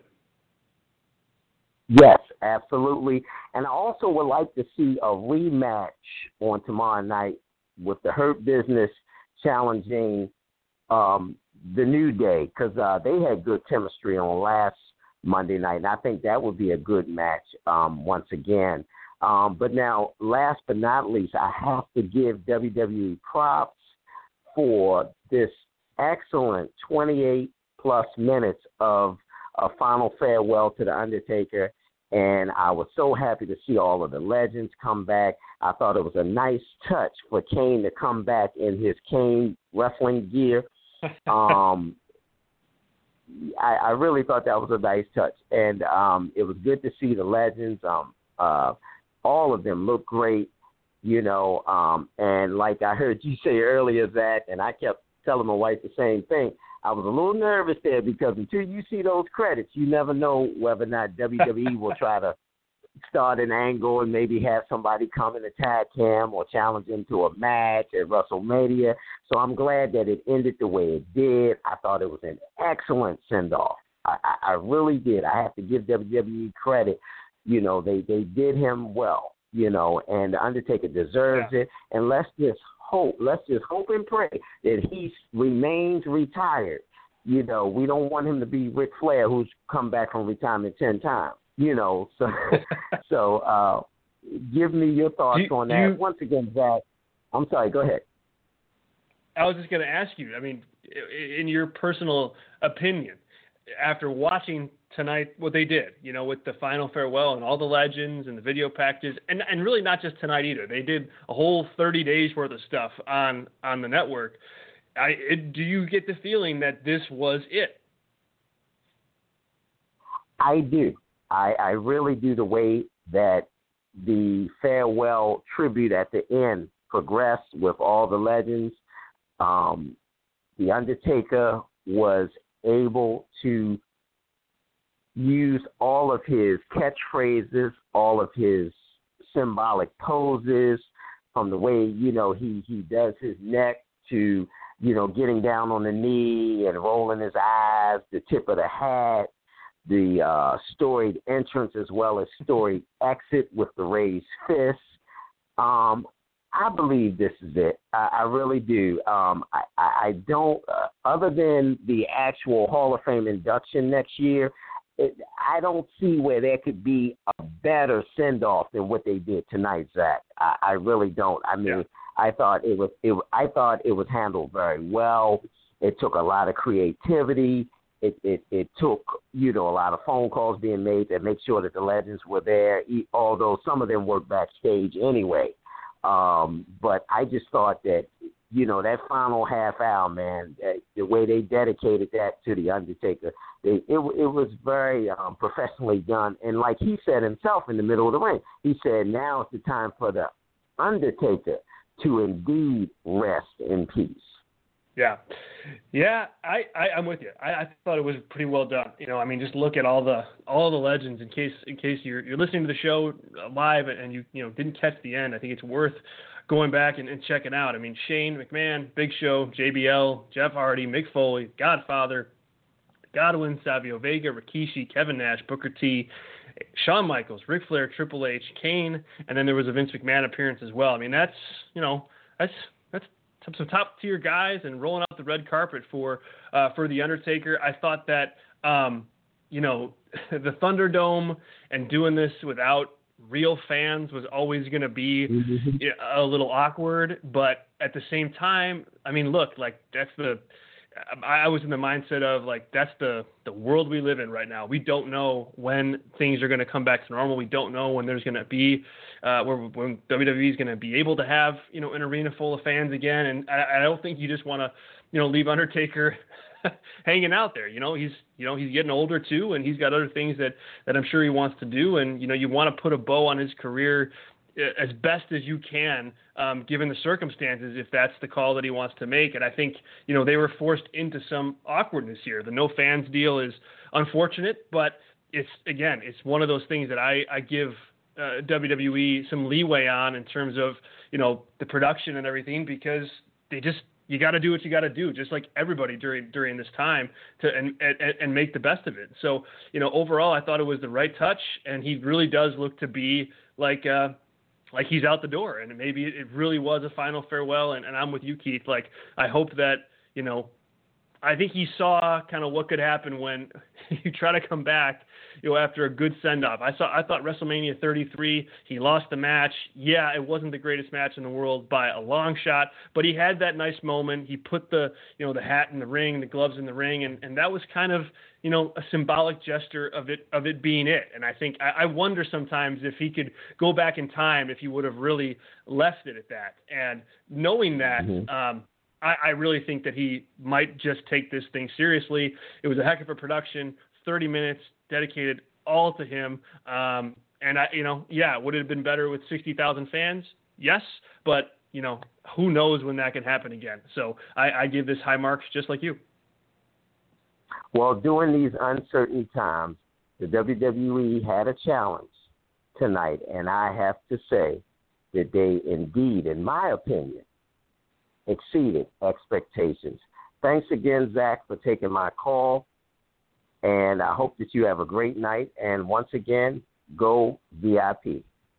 Yes, absolutely. And I also would like to see a rematch on tomorrow night with the Hurt Business challenging um, the New Day, because uh, they had good chemistry on last Monday night, and I think that would be a good match um, once again. Um, but now, last but not least, I have to give W W E props for this excellent twenty-eight plus minutes of a final farewell to The Undertaker. And I was so happy to see all of the legends come back. I thought it was a nice touch for Kane to come back in his Kane wrestling gear. Um, I, I really thought that was a nice touch. And um, it was good to see the legends. Um, uh, all of them look great, you know. Um, and like I heard you say earlier, Zach, and I kept telling my wife the same thing, I was a little nervous there because until you see those credits, you never know whether or not W W E will try to start an angle and maybe have somebody come and attack him or challenge him to a match at WrestleMania. So I'm glad that it ended the way it did. I thought it was an excellent send-off. I, I, I really did. I have to give W W E credit. You know, they, they did him well, you know, and The Undertaker deserves yeah. it. And let's just hope, let's just hope and pray that he remains retired. You know, we don't want him to be Ric Flair, who's come back from retirement ten times. You know, so so uh, give me your thoughts do, on do that. you, Once again, Zach, I'm sorry, go ahead. I was just going to ask you, I mean, in your personal opinion, after watching tonight what they did, you know, with the final farewell and all the legends and the video packages, and, and really not just tonight either. They did a whole thirty days worth of stuff on, on the network. I, it, do you get the feeling that this was it? I do. I, I really do. The way that the farewell tribute at the end progressed with all the legends, um, The Undertaker was able to use all of his catchphrases, all of his symbolic poses, from the way, you know, he, he does his neck to, you know, getting down on the knee and rolling his eyes, the tip of the hat, the uh, storied entrance as well as storied exit with the raised fist. Um, I believe this is it. I, I really do. Um, I, I don't, uh, other than the actual Hall of Fame induction next year, it, I don't see where there could be a better send-off than what they did tonight, Zach. I, I really don't. I mean, yeah. I thought it was. It, I thought it was handled very well. It took a lot of creativity. It, it it took, you know, a lot of phone calls being made to make sure that the legends were there, although some of them worked backstage anyway. Um, but I just thought that, you know, that final half hour, man, the way they dedicated that to The Undertaker, they, it, it was very um, professionally done. And like he said himself in the middle of the ring, he said, now is the time for The Undertaker to indeed rest in peace. Yeah, yeah, I, I I'm with you. I, I thought it was pretty well done. You know, I mean, just look at all the all the legends. In case in case you're you're listening to the show live and you you know didn't catch the end, I think it's worth going back and, and checking out. I mean, Shane McMahon, Big Show, J B L, Jeff Hardy, Mick Foley, Godfather, Godwin, Savio Vega, Rikishi, Kevin Nash, Booker T, Shawn Michaels, Ric Flair, Triple H, Kane, and then there was a Vince McMahon appearance as well. I mean, that's you know that's that's some top tier guys and rolling out the red carpet for uh, for the Undertaker. I thought that um, you know the Thunderdome and doing this without real fans was always going to be mm-hmm. you know, a little awkward, but at the same time, I mean, look, like that's the I was in the mindset of like that's the the world we live in right now. We don't know when things are going to come back to normal. We don't know when there's going to be uh, where when W W E is going to be able to have you know an arena full of fans again. And I, I don't think you just want to you know leave Undertaker hanging out there. You know he's you know he's getting older too, and he's got other things that that I'm sure he wants to do. And you know you want to put a bow on his career as best as you can, um, given the circumstances, if that's the call that he wants to make. And I think, you know, they were forced into some awkwardness here. The no fans deal is unfortunate, but it's, again, it's one of those things that I, I give uh, W W E some leeway on in terms of, you know, the production and everything, because they just, you got to do what you got to do, just like everybody during during this time, to and, and and make the best of it. So, you know, overall, I thought it was the right touch, and he really does look to be like, uh, like he's out the door, and maybe it really was a final farewell. And, and I'm with you, Keith. Like, I hope that, you know, I think he saw kind of what could happen when you try to come back, you know, after a good send-off. I saw, I thought WrestleMania thirty-three, he lost the match. Yeah, it wasn't the greatest match in the world by a long shot, but he had that nice moment. He put the, you know, the hat in the ring, the gloves in the ring, and, and that was kind of, you know, a symbolic gesture of it, of it being it. And I think, I, I wonder sometimes if he could go back in time, if he would have really left it at that. And knowing that, mm-hmm. um, I, I really think that he might just take this thing seriously. It was a heck of a production, thirty minutes dedicated all to him. Um, and I, you know, yeah, would it have been better with sixty thousand fans? Yes. But, you know, who knows when that can happen again. So I, I give this high marks just like you. Well, during these uncertain times, the W W E had a challenge tonight, and I have to say that they indeed, in my opinion, exceeded expectations. Thanks again, Zach, for taking my call, and I hope that you have a great night. And once again, go V I P.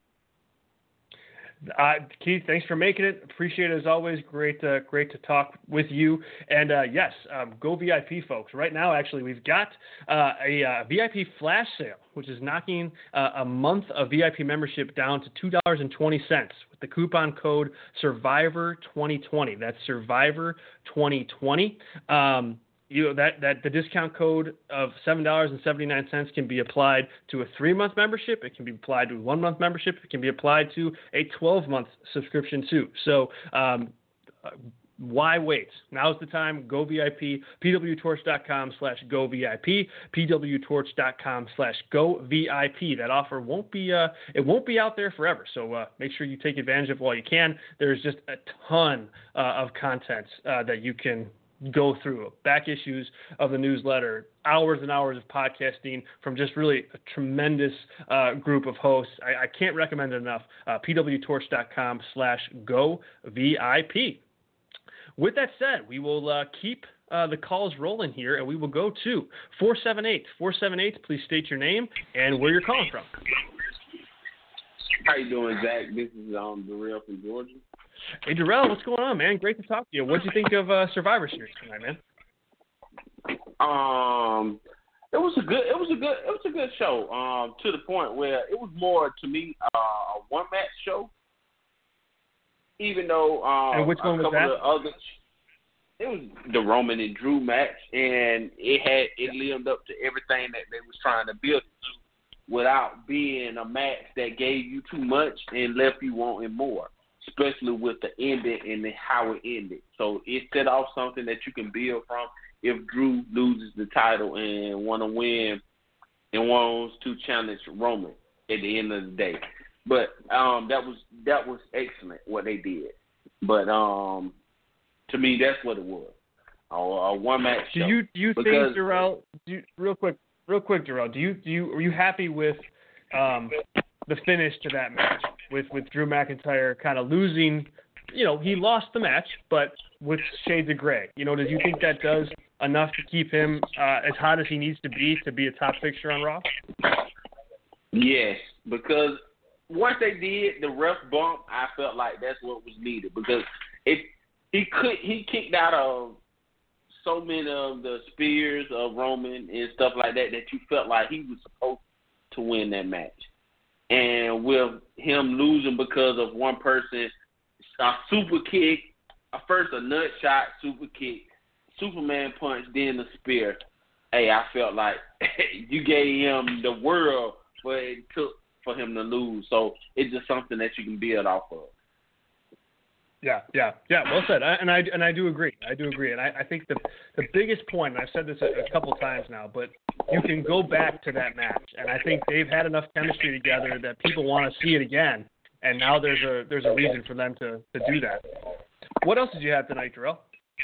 Uh, Keith, thanks for making it. Appreciate it as always. Great, uh, great to talk with you. And uh, yes, um, go V I P, folks. Right now, actually, we've got uh, a uh, V I P flash sale, which is knocking uh, a month of V I P membership down to two dollars and twenty cents with the coupon code Survivor twenty twenty. That's Survivor twenty twenty. Um, you know, that, that the discount code of seven dollars and seventy-nine cents can be applied to a three-month membership. It can be applied to a one-month membership. It can be applied to a twelve-month subscription too. So um, why wait? Now's the time. Go V I P. pwtorch.com slash go VIP. pwtorch.com slash go VIP. That offer won't be uh, it won't be out there forever. So uh, make sure you take advantage of it while you can. There's just a ton uh, of content uh, that you can go through. Back issues of the newsletter, hours and hours of podcasting from just really a tremendous uh, group of hosts. I, I can't recommend it enough. Uh, pwtorch.com slash go VIP. With that said, we will uh, keep uh, the calls rolling here, and we will go to four seven eight. four seven eight, please state your name and where you're calling from. How you doing, Zach? This is um, Darrell from Georgia. Hey, Darrell, what's going on, man? Great to talk to you. What'd you think of uh, Survivor Series tonight, man? Um, it was a good, it was a good, it was a good show. Um, to the point where it was more to me uh, a one match show. Even though um, and which one a was couple that? of other, it was the Roman and Drew match, and it had it lived up to everything that they was trying to build it to, without being a match that gave you too much and left you wanting more. Especially with the ending and the, how it ended. So it set off something that you can build from if Drew loses the title and want to win and wants to challenge Roman at the end of the day. But um, that was that was excellent what they did. But um, to me, that's what it was. A, a one match show. Do you do you because, think, Darrell? Do you, real quick, real quick, Darrell. Do you do you are you happy with um, the finish to that match with with Drew McIntyre kind of losing? You know, he lost the match, but with shades of gray. You know, do you think that does enough to keep him uh, as hot as he needs to be to be a top fixture on Raw? Yes, because once they did the ref bump, I felt like that's what was needed because it he could he kicked out of so many of the spears of Roman and stuff like that that you felt like he was supposed to win that match. And with him losing because of one person, a super kick, a first a nut shot, super kick, Superman punch, then the spear. Hey, I felt like you gave him the world, but it took for him to lose. So it's just something that you can build off of. Yeah, yeah, yeah. Well said. I, and I and I do agree. I do agree. And I, I think the the biggest point, and I've said this a, a couple times now, but you can go back to that match, and I think they've had enough chemistry together that people want to see it again. And now there's a there's a reason for them to, to do that. What else did you have tonight, Darrell?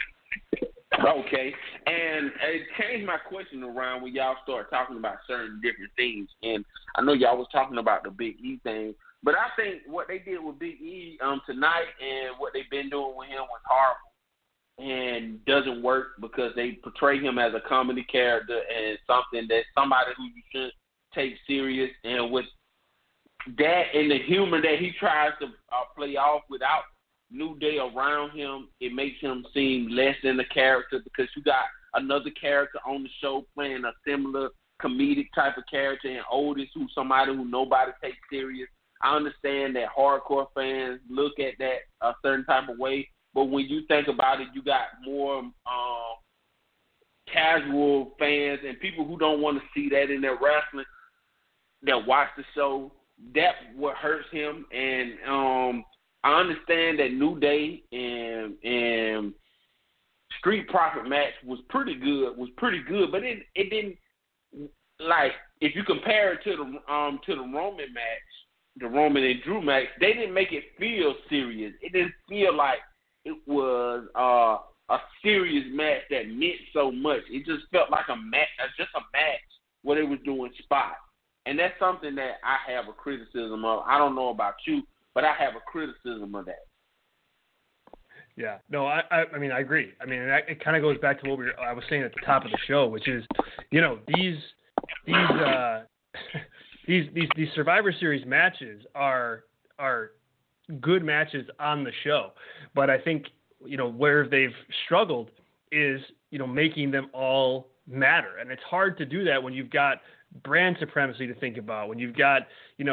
Okay, and it changed my question around when y'all start talking about certain different things. And I know y'all was talking about the Big E thing, but I think what they did with Big E um, tonight and what they've been doing with him was horrible and doesn't work because they portray him as a comedy character and something that somebody who you shouldn't take serious. And with that and the humor that he tries to uh, play off without New Day around him, it makes him seem less than a character because you got another character on the show playing a similar comedic type of character, and Otis, who's somebody who nobody takes serious. I understand that hardcore fans look at that a certain type of way, but when you think about it, you got more um, casual fans and people who don't want to see that in their wrestling that watch the show. That's what hurts him, and um, I understand that New Day and and Street Profit match was pretty good, was pretty good, but it it didn't, like, if you compare it to the um to the Roman match, the Roman and Drew match, they didn't make it feel serious. It didn't feel like it was uh, a serious match that meant so much. It just felt like a match, just a match where they was doing spots. And that's something that I have a criticism of. I don't know about you, but I have a criticism of that. Yeah, no, I, I, I mean, I agree. I mean, it, it kind of goes back to what we were, I was saying at the top of the show, which is, you know, these, these, uh, these, these, these Survivor Series matches are are good matches on the show, but I think, you know, where they've struggled is, you know, making them all matter, and it's hard to do that when you've got brand supremacy to think about, when you've got, you know,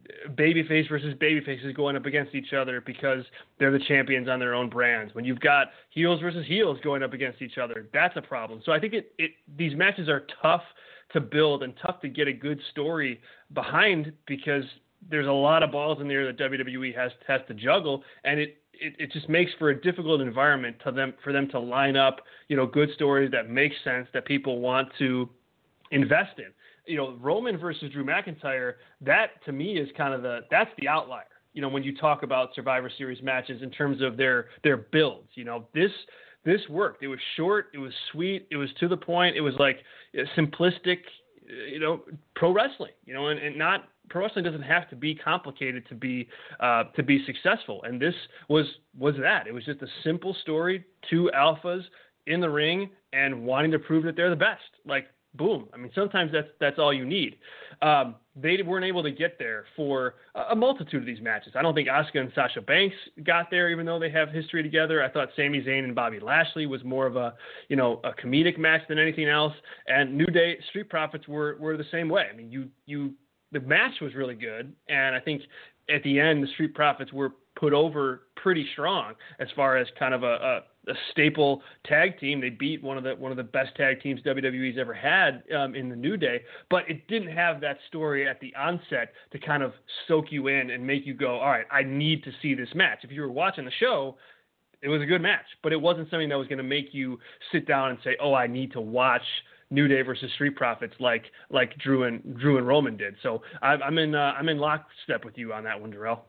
babyface versus babyfaces going up against each other because they're the champions on their own brands. When you've got heels versus heels going up against each other, that's a problem. So I think it, it these matches are tough to build and tough to get a good story behind because there's a lot of balls in the air that W W E has has to juggle, and it, it, it just makes for a difficult environment to them for them to line up, you know, good stories that make sense that people want to invest in. You know, Roman versus Drew McIntyre, that to me is kind of the that's the outlier. You know, when you talk about Survivor Series matches in terms of their their builds, you know, this this worked. It was short, it was sweet, it was to the point, it was like simplistic, you know, pro wrestling. You know, and, and not pro wrestling doesn't have to be complicated to be uh, to be successful. And this was was that. It was just a simple story, two alphas in the ring and wanting to prove that they're the best. Like, boom. I mean, sometimes that's that's all you need. Um, they weren't able to get there for a multitude of these matches. I don't think Asuka and Sasha Banks got there, even though they have history together. I thought Sami Zayn and Bobby Lashley was more of a, you know, a comedic match than anything else. And New Day, Street Profits were were the same way. I mean, you you the match was really good, and I think at the end the Street Profits were put over pretty strong as far as kind of a, a, a staple tag team. They beat one of the one of the best tag teams W W E's ever had um, in the New Day, but it didn't have that story at the onset to kind of soak you in and make you go, all right, I need to see this match. If you were watching the show, it was a good match, but it wasn't something that was going to make you sit down and say, oh, I need to watch New Day versus Street Profits like like Drew and Drew and Roman did. So I'm, I'm in uh, I'm in lockstep with you on that one, Darrell.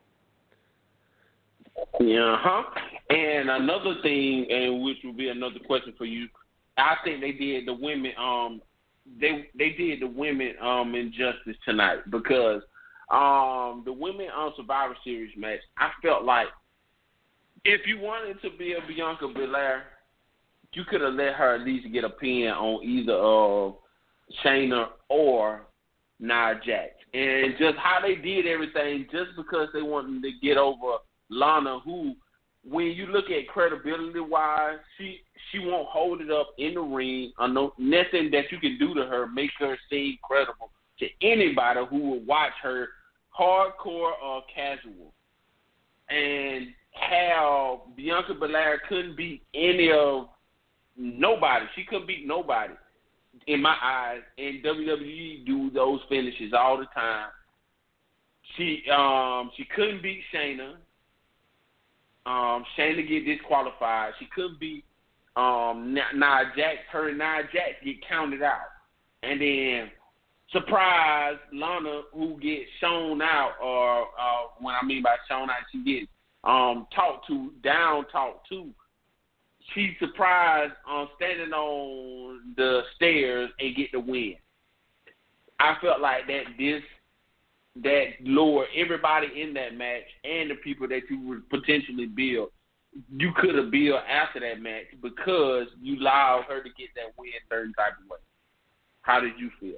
Yeah, huh. And another thing, and which will be another question for you, I think they did the women. Um, they they did the women um injustice tonight because um the women on Survivor Series match. I felt like if you wanted to be a Bianca Belair, you could have let her at least get a pin on either of Shayna or Nia Jax, and just how they did everything, just because they wanted to get over Lana, who, when you look at credibility-wise, she she won't hold it up in the ring. I know nothing that you can do to her make her seem credible to anybody who will watch her, hardcore or casual. And how Bianca Belair couldn't beat any of nobody. She couldn't beat nobody in my eyes. And W W E do those finishes all the time. She um she couldn't beat Shayna. Um, Shayna get disqualified. She couldn't beat um, Nia Jax. Her and Nia Jax get counted out. And then, surprise, Lana, who gets shown out, or uh, when I mean by shown out, she gets um, talked to, down talked to. She's surprised on standing on the stairs and get the win. I felt like that this that lower everybody in that match and the people that you would potentially build, you could have built after that match because you allowed her to get that win certain type of way. How did you feel?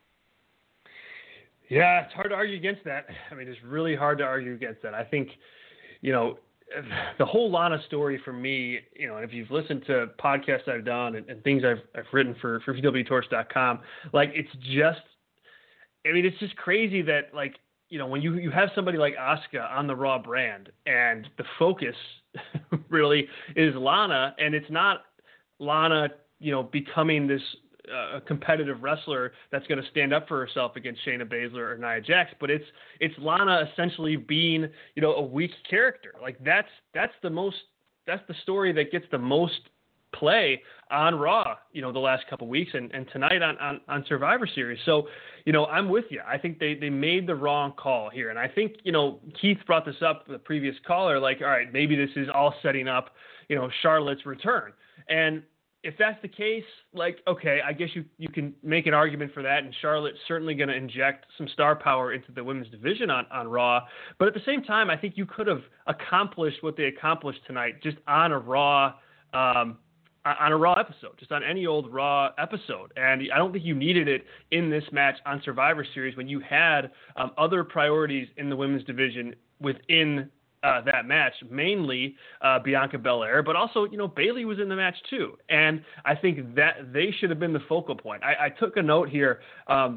Yeah, it's hard to argue against that. I mean, it's really hard to argue against that. I think, you know, the whole Lana story for me, you know, if you've listened to podcasts I've done and, and things I've I've written for, for P W Torch dot com, like it's just, I mean, it's just crazy that, like, you know, when you, you have somebody like Asuka on the Raw brand and the focus really is Lana, and it's not Lana, you know, becoming this uh, competitive wrestler that's going to stand up for herself against Shayna Baszler or Nia Jax, but it's it's Lana essentially being, you know, a weak character. Like that's that's the most that's the story that gets the most play on Raw, you know, the last couple of weeks and, and tonight on, on, on Survivor Series. So, you know, I'm with you. I think they, they made the wrong call here. And I think, you know, Keith brought this up, the previous caller, like, all right, maybe this is all setting up, you know, Charlotte's return. And if that's the case, like, okay, I guess you, you can make an argument for that. And Charlotte's certainly going to inject some star power into the women's division on, on Raw. But at the same time, I think you could have accomplished what they accomplished tonight just on a Raw, um, on a Raw episode, just on any old Raw episode. And I don't think you needed it in this match on Survivor Series when you had um, other priorities in the women's division within uh, that match, mainly uh, Bianca Belair, but also, you know, Bayley was in the match too. And I think that they should have been the focal point. I, I took a note here. Um,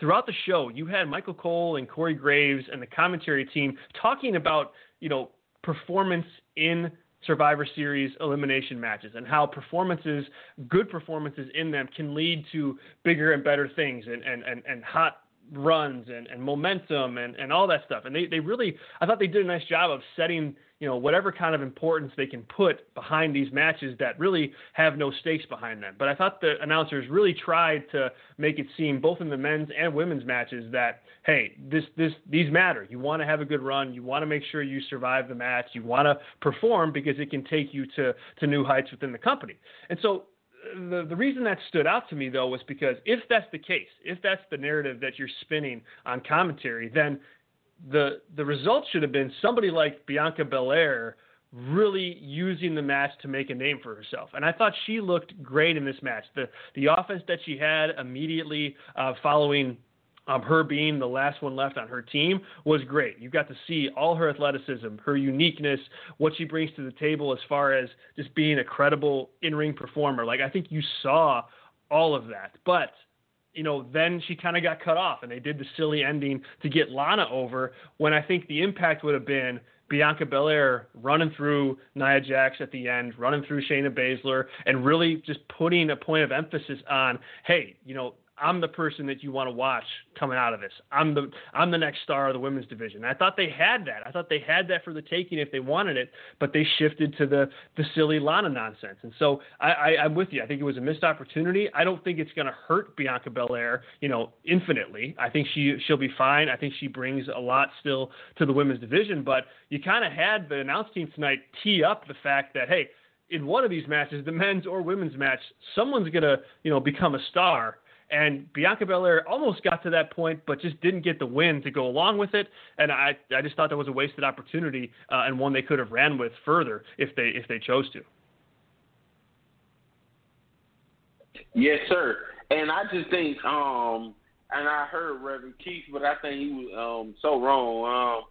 throughout the show, you had Michael Cole and Corey Graves and the commentary team talking about, you know, performance in Survivor Series elimination matches and how performances, good performances in them can lead to bigger and better things and, and, and, and hot runs and, and momentum and, and all that stuff. And they, they really, I thought they did a nice job of setting, you know, whatever kind of importance they can put behind these matches that really have no stakes behind them. But I thought the announcers really tried to make it seem, both in the men's and women's matches, that, hey, this, this, these matter. You want to have a good run. You want to make sure you survive the match. You want to perform because it can take you to, to new heights within the company. And so The the reason that stood out to me, though, was because if that's the case, if that's the narrative that you're spinning on commentary, then the the result should have been somebody like Bianca Belair really using the match to make a name for herself. And I thought she looked great in this match. The the offense that she had immediately uh, following Um, her being the last one left on her team was great. You got to see all her athleticism, her uniqueness, what she brings to the table as far as just being a credible in-ring performer. Like, I think you saw all of that. But, you know, then she kind of got cut off, and they did the silly ending to get Lana over, when I think the impact would have been Bianca Belair running through Nia Jax at the end, running through Shayna Baszler, and really just putting a point of emphasis on, hey, you know, I'm the person that you want to watch coming out of this. I'm the I'm the next star of the women's division. And I thought they had that. I thought they had that for the taking if they wanted it, but they shifted to the the silly Lana nonsense. And so I, I, I'm with you. I think it was a missed opportunity. I don't think it's going to hurt Bianca Belair, you know, infinitely. I think she she'll be fine. I think she brings a lot still to the women's division. But you kind of had the announce team tonight tee up the fact that, hey, in one of these matches, the men's or women's match, someone's going to, you know, become a star. And Bianca Belair almost got to that point, but just didn't get the win to go along with it. And I, I just thought that was a wasted opportunity uh, and one they could have ran with further if they if they chose to. Yes, sir. And I just think, um, and I heard Reverend Keith, but I think he was um, so wrong. Um,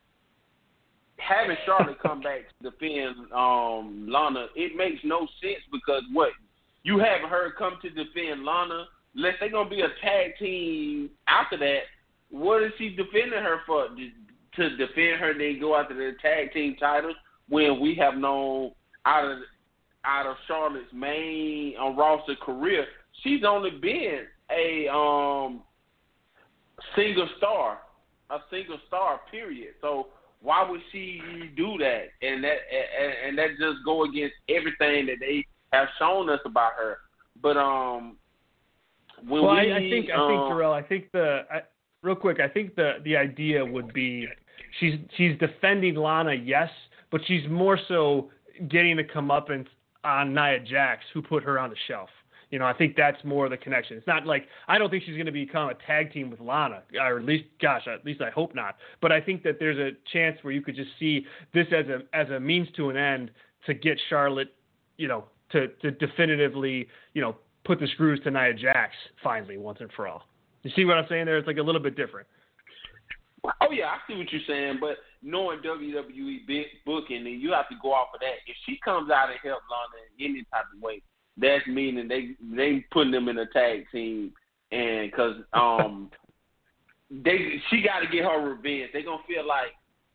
having Charlotte come back to defend um, Lana, it makes no sense because what? You have her come to defend Lana. Unless they're going to be a tag team after that, what is she defending her for? To defend her, then go after the tag team titles when we have known out of out of Charlotte's main uh, roster career, she's only been a um, single star, a single star, period. So why would she do that? And that and, and that just go against everything that they have shown us about her. But um. When well, we, I, I think I think Terrell. I think the I, real quick. I think the the idea would be she's she's defending Lana, yes, but she's more so getting the comeuppance on Nia Jax, who put her on the shelf. You know, I think that's more the connection. It's not like I don't think she's going to become a tag team with Lana, or at least, gosh, at least I hope not. But I think that there's a chance where you could just see this as a as a means to an end to get Charlotte, you know, to to definitively, you know, put the screws to Nia Jax finally once and for all. You see what I'm saying there? It's like a little bit different. Oh, yeah, I see what you're saying, but knowing W W E big booking, and you have to go off of that. If she comes out and help Lana in any type of way, that's meaning they they putting them in a tag team, and because um they she got to get her revenge. They're gonna feel like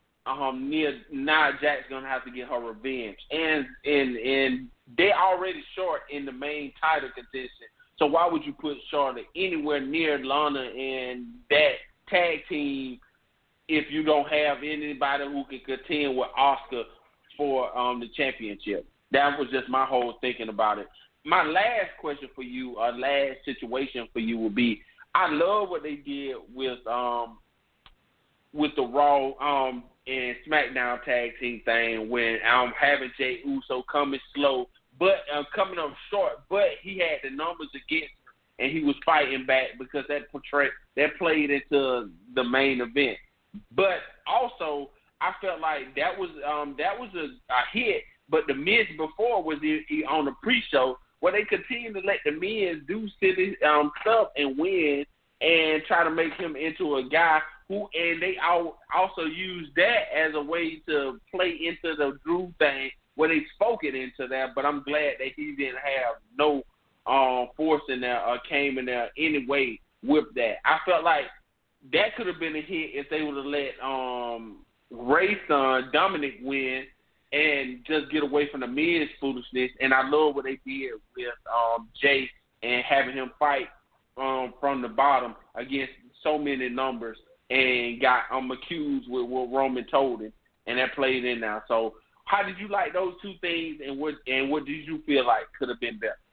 um Nia Nia Jax gonna have to get her revenge, and and and they're already short in the main title contention. So why would you put Charlotte anywhere near Lana and that tag team if you don't have anybody who can contend with Asuka for um, the championship? That was just my whole thinking about it. My last question for you, or last situation for you would be, I love what they did with um with the Raw um and SmackDown tag team thing when um having Jey Uso coming slow, but uh, coming up short, but he had the numbers against him and he was fighting back because that portray that played into the main event. But also, I felt like that was um that was a, a hit. But the Miz before was the, he, on the pre-show where they continued to let the Miz do silly um, stuff and win and try to make him into a guy who, and they also used that as a way to play into the Drew thing where they spoke it into that. But I'm glad that he didn't have no uh, force in there or came in there anyway with that. I felt like that could have been a hit if they would have let um, Ray's son, Dominic, win and just get away from the Miz foolishness. And I love what they did with um, Jay and having him fight um, from the bottom against so many numbers and got um, accused with what Roman told him, and that played in now. So how did you like those two things, and what and what did you feel like could have been better?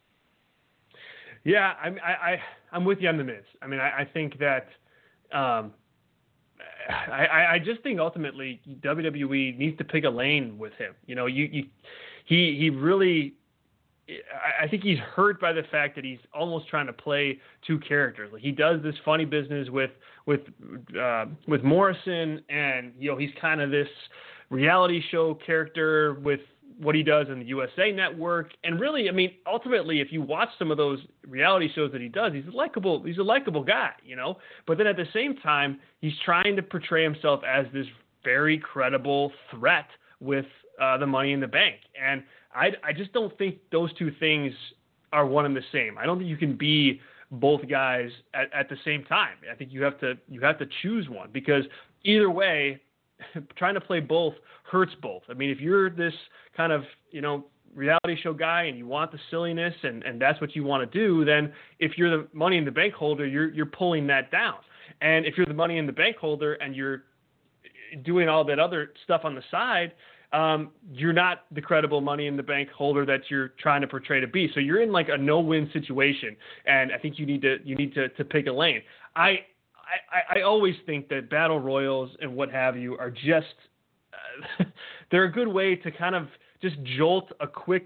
Yeah, I, I, I'm with you on the Miz. I mean, I, I think that um, I, I just think ultimately W W E needs to pick a lane with him. You know, you, you he he really. I think he's hurt by the fact that he's almost trying to play two characters. Like he does this funny business with with uh, with Morrison, and you know he's kind of this reality show character with what he does in the U S A Network. And really, I mean, ultimately, if you watch some of those reality shows that he does, he's a likable he's a likable guy, you know. But then at the same time, he's trying to portray himself as this very credible threat with uh, the Money in the Bank, and I, I just don't think those two things are one and the same. I don't think you can be both guys at, at the same time. I think you have to you have to choose one, because either way, trying to play both hurts both. I mean, if you're this kind of, you know, reality show guy and you want the silliness and, and that's what you want to do, then if you're the Money in the Bank holder, you're you're pulling that down. And if you're the Money in the Bank holder and you're doing all that other stuff on the side, Um, you're not the credible Money in the Bank holder that you're trying to portray to be. So you're in like a no-win situation, and I think you need to you need to, to pick a lane. I, I I always think that battle royals and what have you are just uh, they're a good way to kind of just jolt a quick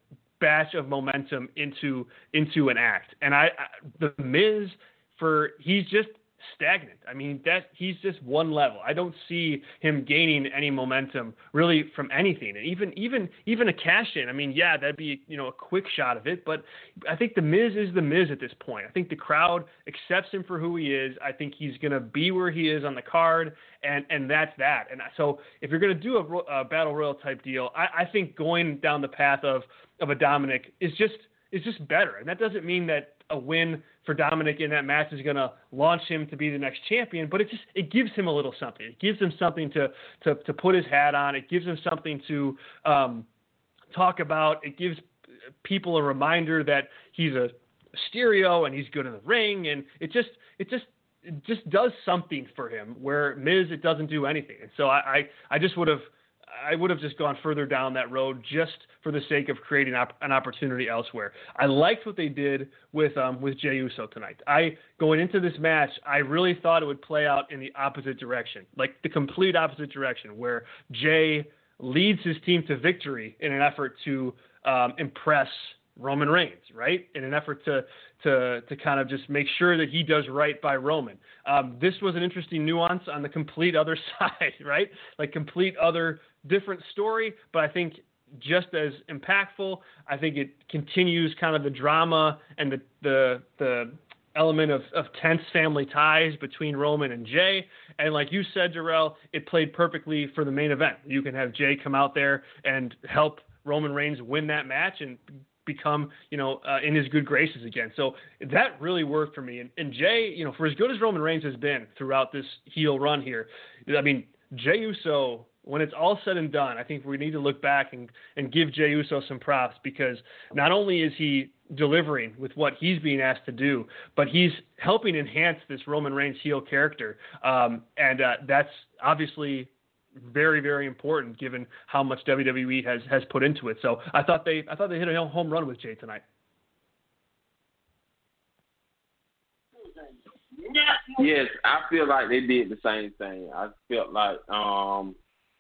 batch of momentum into into an act. And I, I the Miz, for he's just stagnant. I mean, that he's just one level. I don't see him gaining any momentum really from anything. And even even even a cash in, I mean, yeah, that'd be, you know, a quick shot of it, but I think the Miz is the Miz at this point. I think the crowd accepts him for who he is. I think he's going to be where he is on the card, and and that's that. And so if you're going to do a, a battle royal type deal, I, I think going down the path of of a Dominic is just is just better. And that doesn't mean that a win for Dominic in that match is going to launch him to be the next champion, but it just it gives him a little something. It gives him something to to, to put his hat on. It gives him something to um, talk about. It gives people a reminder that he's a stereo and he's good in the ring, and it just it just it just does something for him where Miz, it doesn't do anything. And so I I, I just would have. I would have just gone further down that road just for the sake of creating op- an opportunity elsewhere. I liked what they did with um, with Jey Uso tonight. I going into this match, I really thought it would play out in the opposite direction, like the complete opposite direction, where Jey leads his team to victory in an effort to um, impress Roman Reigns, right? In an effort to to to kind of just make sure that he does right by Roman. Um, this was an interesting nuance on the complete other side, right? Like complete other different story, but I think just as impactful. I think it continues kind of the drama and the the the element of, of tense family ties between Roman and Jey. And like you said, Jarrell, it played perfectly for the main event. You can have Jey come out there and help Roman Reigns win that match and become, you know, uh, in his good graces again. So that really worked for me. And, and Jey, you know, for as good as Roman Reigns has been throughout this heel run here, I mean, Jey Uso, when it's all said and done, I think we need to look back and, and give Jey Uso some props, because not only is he delivering with what he's being asked to do, but he's helping enhance this Roman Reigns heel character. Um, and uh, that's obviously very, very important given how much W W E has, has put into it. So I thought they I thought they hit a home run with Jey tonight. Yes, I feel like they did the same thing. I felt like um,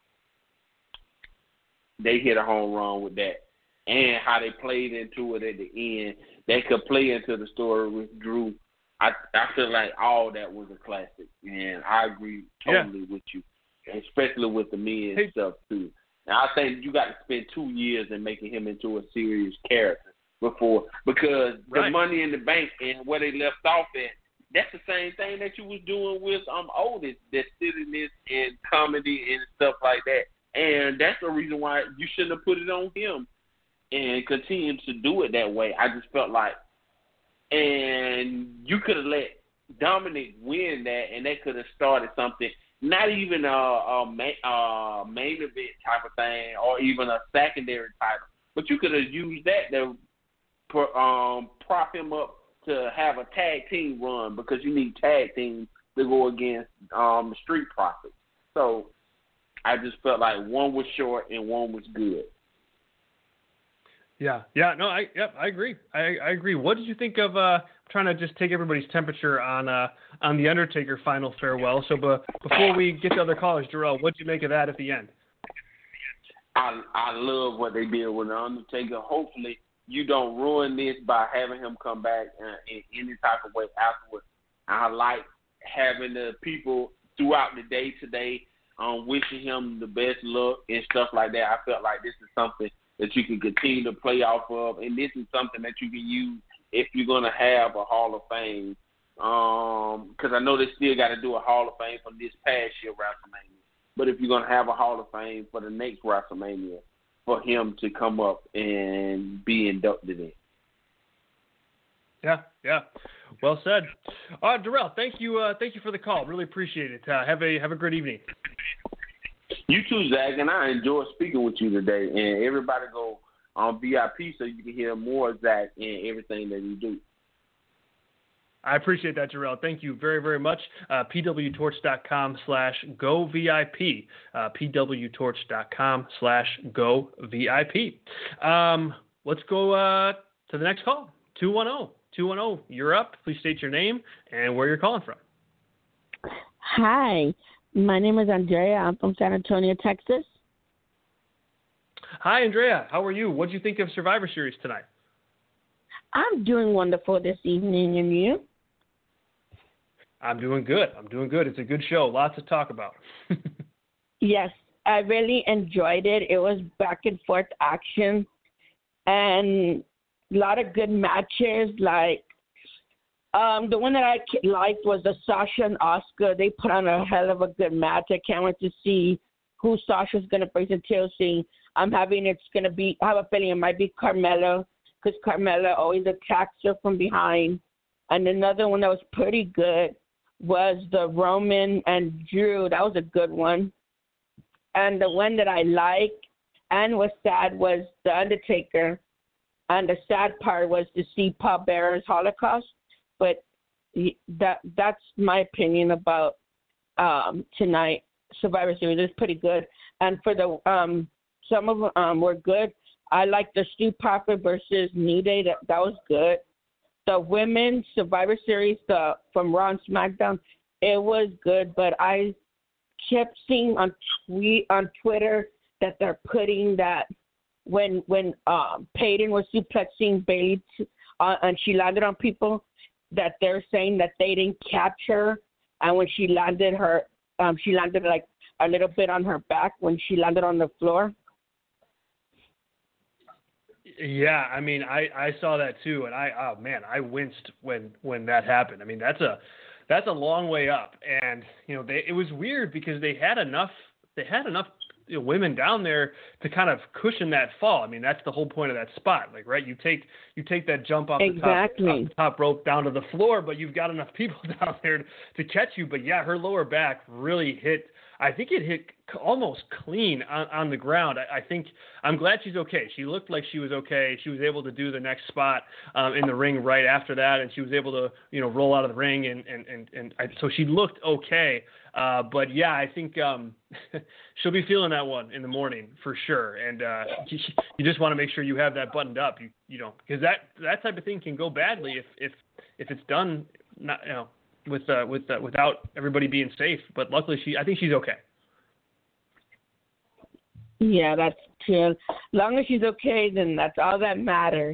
they hit a home run with that, and how they played into it at the end. They could play into the story with Drew. I I feel like all that was a classic, and I agree totally yeah. with you, especially with the men hey. stuff too. And I think you got to spend two years in making him into a serious character before, because right. the Money in the Bank and where they left off at, that's the same thing that you was doing with um Otis, that silliness and comedy and stuff like that. And that's the reason why you shouldn't have put it on him and continue to do it that way. I just felt like and you could have let Dominic win that, and that could have started something. Not even a, a, main, a main event type of thing, or even a secondary title, but you could have used that to um, prop him up to have a tag team run, because you need tag teams to go against um, the Street Profits. So I just felt like one was short and one was good. Yeah, yeah, no, I, yep, I agree. I, I agree. What did you think of? Uh, trying to just take everybody's temperature on uh, on the Undertaker final farewell. So, but before we get to other callers, Jarrell, what did you make of that at the end? I I love what they did with the Undertaker. Hopefully, you don't ruin this by having him come back uh, in any type of way afterwards. I like having the people throughout the day today um, wishing him the best luck and stuff like that. I felt like this is something that you can continue to play off of, and this is something that you can use if you're going to have a Hall of Fame. Because um, I know they still got to do a Hall of Fame from this past year WrestleMania. But if you're going to have a Hall of Fame for the next WrestleMania, for him to come up and be inducted in. Yeah, yeah. Well said. All right, Darrell, thank you uh, thank you for the call. Really appreciate it. Uh, have a have a great evening. You too, Zach, and I enjoy speaking with you today. And everybody go on V I P so you can hear more of Zach and everything that you do. I appreciate that, Jarrell. Thank you very, very much. Uh, pwtorch.com slash go VIP. Uh, pwtorch.com slash go VIP. Um, let's go uh, to the next call. two one zero. two one zero. You're up. Please state your name and where you're calling from. Hi. My name is Andrea. I'm from San Antonio, Texas. Hi, Andrea. How are you? What did you think of Survivor Series tonight? I'm doing wonderful this evening, and you? I'm doing good. I'm doing good. It's a good show. Lots to talk about. Yes, I really enjoyed it. It was back and forth action and a lot of good matches. Like um, the one that I liked was the Sasha and Asuka. They put on a hell of a good match. I can't wait to see who Sasha's going to bring to T L C. I'm having it's going to be, I have a feeling it might be Carmella, because Carmella always attacks her from behind. And another one that was pretty good was the Roman and Drew. That was a good one. And the one that I liked and was sad was the Undertaker. And the sad part was to see Paul Bearer's Holocaust. But that that's my opinion about um, tonight. Survivor Series is pretty good. And for the um, some of them um, were good. I like the Stu Profit versus New Day. That, that was good. The women's Survivor Series the from Raw and SmackDown, it was good. But I kept seeing on tweet on Twitter that they're putting that when when um, Peyton was suplexing Bayley to, uh, and she landed on people, that they're saying that they didn't catch her, and when she landed her, um, she landed like a little bit on her back when she landed on the floor. Yeah, I mean, I, I saw that too, and I oh man, I winced when, when that happened. I mean, that's a that's a long way up, and you know, they it was weird because they had enough they had enough you know, women down there to kind of cushion that fall. I mean, that's the whole point of that spot, like right, you take you take that jump off, exactly. the, top, off the top rope down to the floor, but you've got enough people down there to, to catch you. But yeah, her lower back really hit. I think it hit almost clean on, on the ground. I, I think I'm glad she's okay. She looked like she was okay. She was able to do the next spot um, in the ring right after that, and she was able to, you know, roll out of the ring, and and and, and I, so she looked okay. Uh, but yeah, I think um, she'll be feeling that one in the morning for sure. And uh, you, you just want to make sure you have that buttoned up. You you know, because that that type of thing can go badly if if if it's done not you know. with uh, with uh, without everybody being safe, but luckily she I think she's okay. Yeah, that's true. As long as she's okay, then that's all that matters.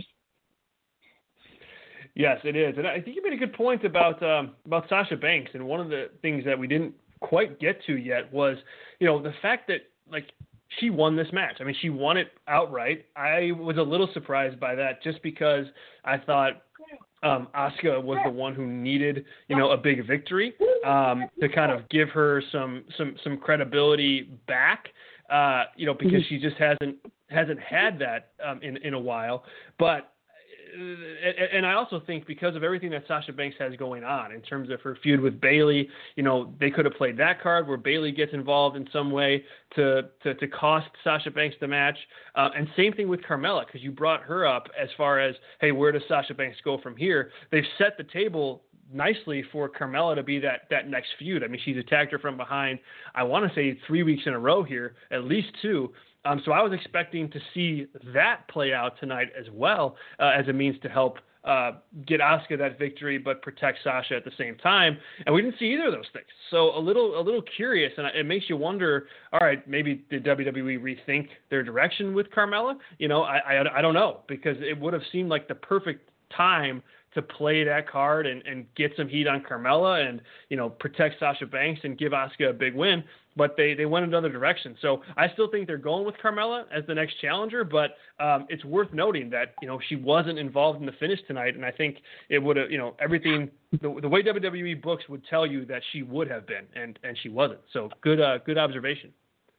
Yes, it is, and I think you made a good point about um, about Sasha Banks. And one of the things that we didn't quite get to yet was, you know, the fact that like she won this match. I mean, she won it outright. I was a little surprised by that, just because I thought Um, Asuka was the one who needed, you know, a big victory um, to kind of give her some some some credibility back, uh, you know, because she just hasn't hasn't had that um, in in a while. But and I also think because of everything that Sasha Banks has going on in terms of her feud with Bayley, you know, they could have played that card where Bayley gets involved in some way to to, to cost Sasha Banks the match. Uh, and same thing with Carmella, because you brought her up as far as, hey, where does Sasha Banks go from here? They've set the table nicely for Carmella to be that that next feud. I mean, she's attacked her from behind, I want to say three weeks in a row here, at least two. Um, so I was expecting to see that play out tonight as well uh, as a means to help uh, get Asuka that victory, but protect Sasha at the same time. And we didn't see either of those things. So a little a little curious, and it makes you wonder, all right, maybe did W W E rethink their direction with Carmella? You know, I, I, I don't know, because it would have seemed like the perfect time to play that card and, and get some heat on Carmella and, you know, protect Sasha Banks and give Asuka a big win. But they, they went another direction. So I still think they're going with Carmella as the next challenger, but um, it's worth noting that, you know, she wasn't involved in the finish tonight. And I think it would have, you know, everything, the, the way W W E books would tell you that she would have been, and, and she wasn't. So good, uh, good observation.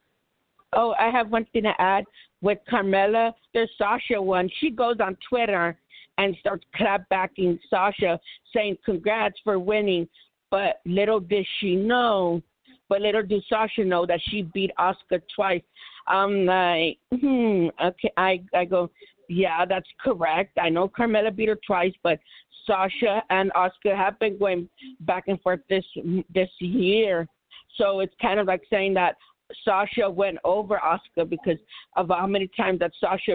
Oh, I have one thing to add with Carmella. There's Sasha one. She goes on Twitter and starts clapbacking Sasha, saying congrats for winning. But little did she know, but little did Sasha know that she beat Asuka twice. I'm like, hmm, okay. I, I go, yeah, that's correct. I know Carmella beat her twice, but Sasha and Asuka have been going back and forth this this year. So it's kind of like saying that Sasha went over Asuka because of how many times that Sasha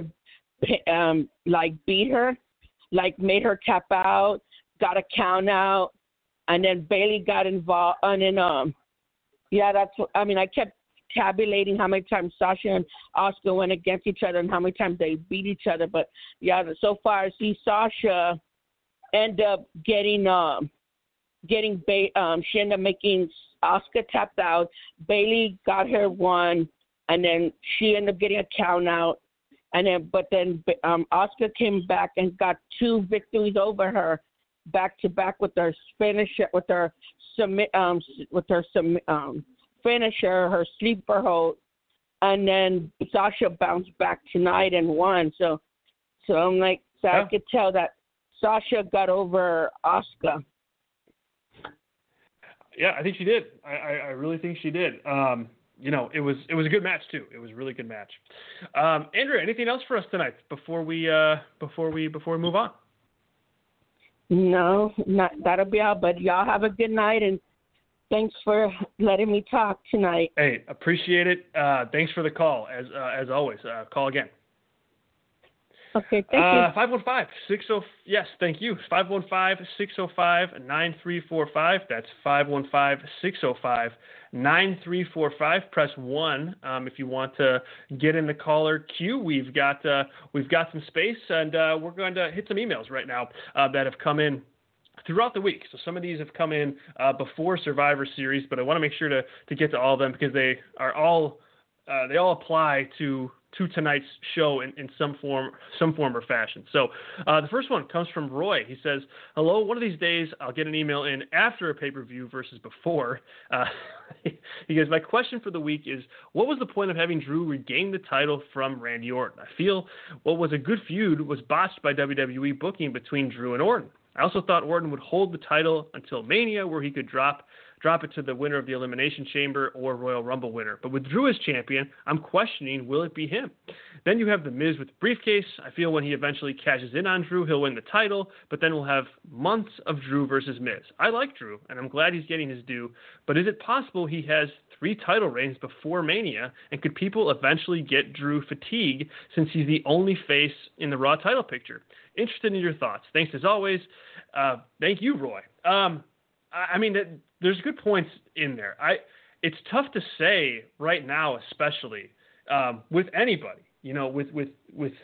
um, like beat her. Like made her tap out, got a count out, and then Bayley got involved. And then, um, yeah, that's what, I mean, I kept tabulating how many times Sasha and Asuka went against each other and how many times they beat each other. But, yeah, so far I see Sasha end up getting, um, getting, ba- um, she ended up making Asuka tapped out. Bayley got her one, and then she ended up getting a count out. And then, but then um, Asuka came back and got two victories over her, back to back with her finisher, with her submit, um, with her um, finisher, her sleeper hold, and then Sasha bounced back tonight and won. So, so I'm like, so yeah. I could tell that Sasha got over Asuka. Yeah, I think she did. I, I, I really think she did. Um, You know, it was it was a good match too. It was a really good match. Um, Andrea, anything else for us tonight before we uh, before we before we move on? No, not that'll be all. But y'all have a good night, and thanks for letting me talk tonight. Hey, appreciate it. Uh, thanks for the call, as uh, as always. Uh, call again. Okay, thank uh, you. five one five, six oh yes, thank you. five one five, six oh five, nine three four five. That's five one five, six oh five, nine three four five. Press one um, if you want to get in the caller queue. We've got uh, we've got some space, and uh, we're going to hit some emails right now uh, that have come in throughout the week. So some of these have come in uh, before Survivor Series, but I want to make sure to, to get to all of them because they are all uh, they all apply to to tonight's show in, in some form some form or fashion. So uh, the first one comes from Roy. He says, hello, one of these days I'll get an email in after a pay-per-view versus before. Uh, he goes, my question for the week is, what was the point of having Drew regain the title from Randy Orton? I feel what was a good feud was botched by W W E booking between Drew and Orton. I also thought Orton would hold the title until Mania, where he could drop drop it to the winner of the Elimination Chamber or Royal Rumble winner. But with Drew as champion, I'm questioning, will it be him? Then you have The Miz with the briefcase. I feel when he eventually cashes in on Drew, he'll win the title, but then we'll have months of Drew versus Miz. I like Drew, and I'm glad he's getting his due, but is it possible he has three title reigns before Mania, and could people eventually get Drew fatigue since he's the only face in the Raw title picture? Interested in your thoughts. Thanks as always. Uh, thank you, Roy. Um, I, I mean, there's good points in there. I it's tough to say right now, especially um, with anybody, you know, with with with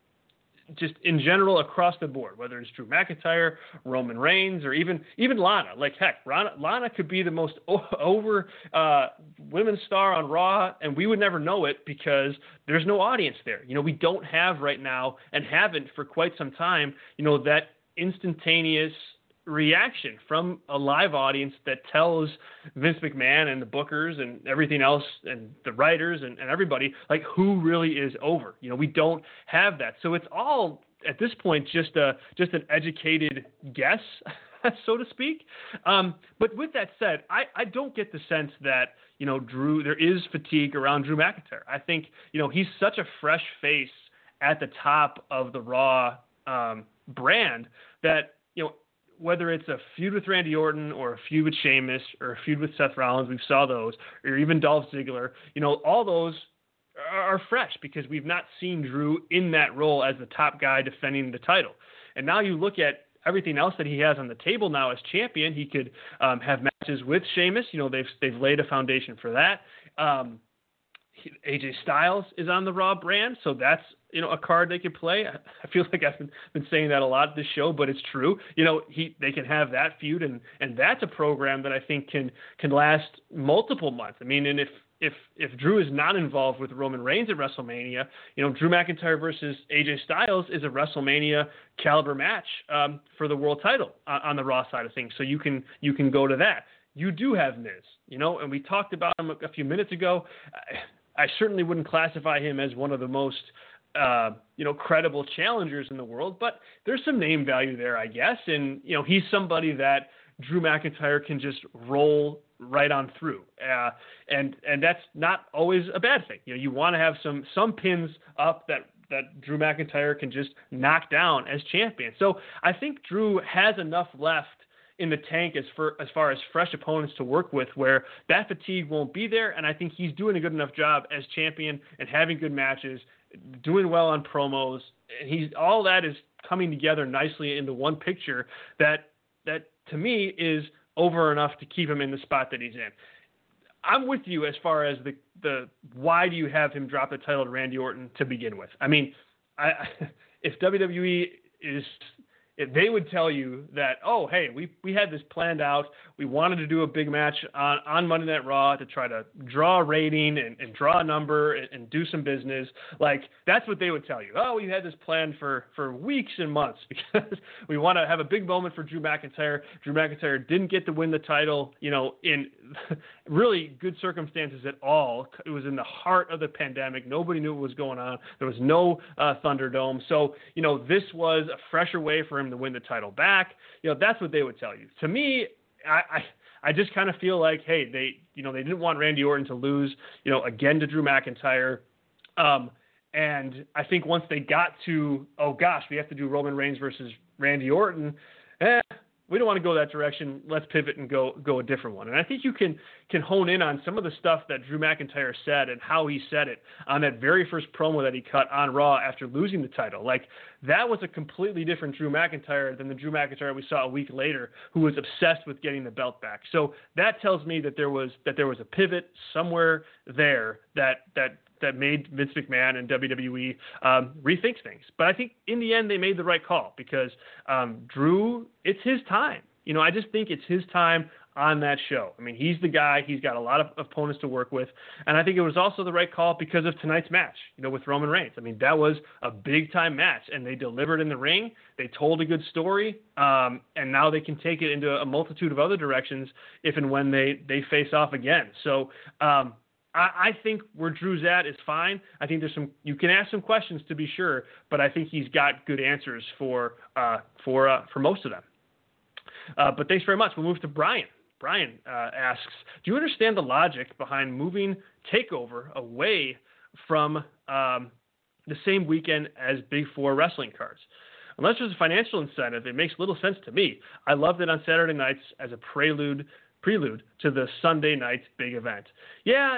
just in general across the board, whether it's Drew McIntyre, Roman Reigns, or even even Lana. Like heck, Lana, Lana could be the most over uh, women's star on Raw, and we would never know it because there's no audience there. You know, we don't have right now, and haven't for quite some time. You know, that instantaneous reaction from a live audience that tells Vince McMahon and the bookers and everything else and the writers and, and everybody like who really is over. You know, we don't have that. So it's all at this point just a just an educated guess, so to speak. Um, but with that said, I, I don't get the sense that, you know, Drew, there is fatigue around Drew McIntyre. I think, you know, he's such a fresh face at the top of the Raw um, brand that, you know, whether it's a feud with Randy Orton or a feud with Sheamus or a feud with Seth Rollins, we saw those, or even Dolph Ziggler, you know, all those are fresh because we've not seen Drew in that role as the top guy defending the title. And now you look at everything else that he has on the table now as champion. He could um, have matches with Sheamus. You know, they've they've laid a foundation for that. Um, A J Styles is on the Raw brand, so that's, you know, a card they could play. I feel like I've been, been saying that a lot this show, but it's true. You know, he they can have that feud, and, and that's a program that I think can can last multiple months. I mean, and if if if Drew is not involved with Roman Reigns at WrestleMania, you know, Drew McIntyre versus A J Styles is a WrestleMania caliber match um, for the world title on, on the Raw side of things. So you can you can go to that. You do have Miz, you know, and we talked about him a, a few minutes ago. I, I certainly wouldn't classify him as one of the most uh, you know, credible challengers in the world, but there's some name value there, I guess. And, you know, he's somebody that Drew McIntyre can just roll right on through. Uh, and, and that's not always a bad thing. You know, you want to have some, some pins up that, that Drew McIntyre can just knock down as champion. So I think Drew has enough left in the tank as for as far as fresh opponents to work with, where that fatigue won't be there. And I think he's doing a good enough job as champion and having good matches, doing well on promos. And he's all that is coming together nicely into one picture that that to me is over enough to keep him in the spot that he's in. I'm with you as far as the the why do you have him drop the title to Randy Orton to begin with? I mean, I, if W W E is If they would tell you that, oh, hey, we we had this planned out. We wanted to do a big match on, on Monday Night Raw to try to draw a rating and, and draw a number and, and do some business. Like, that's what they would tell you. Oh, we had this planned for, for weeks and months because we want to have a big moment for Drew McIntyre. Drew McIntyre didn't get to win the title, you know, in really good circumstances at all. It was in the heart of the pandemic. Nobody knew what was going on. There was no uh, Thunderdome. So, you know, this was a fresher way for him to win the title back. You know, that's what they would tell you. To me, I, I, I just kind of feel like, hey, they, you know, they didn't want Randy Orton to lose, you know, again to Drew McIntyre. Um, and I think once they got to, oh gosh, we have to do Roman Reigns versus Randy Orton, eh, we don't want to go that direction. Let's pivot and go go a different one. And I think you can can hone in on some of the stuff that Drew McIntyre said and how he said it on that very first promo that he cut on Raw after losing the title. Like, that was a completely different Drew McIntyre than the Drew McIntyre we saw a week later, who was obsessed with getting the belt back. So that tells me that there was that there was a pivot somewhere there that that that made Vince McMahon and W W E um, rethink things. But I think in the end they made the right call because um, Drew, it's his time. You know, I just think it's his time on that show. I mean, he's the guy. He's got a lot of opponents to work with. And I think it was also the right call because of tonight's match, you know, with Roman Reigns. I mean, that was a big-time match, and they delivered in the ring. They told a good story, um, and now they can take it into a multitude of other directions if and when they, they face off again. So, um, I think where Drew's at is fine. I think there's some, you can ask some questions to be sure, but I think he's got good answers for uh, for uh, for most of them. Uh, but thanks very much. We'll move to Brian. Brian uh, asks, do you understand the logic behind moving TakeOver away from um, the same weekend as Big Four wrestling cards? Unless there's a financial incentive, it makes little sense to me. I loved it on Saturday nights as a prelude prelude to the Sunday night's big event. Yeah,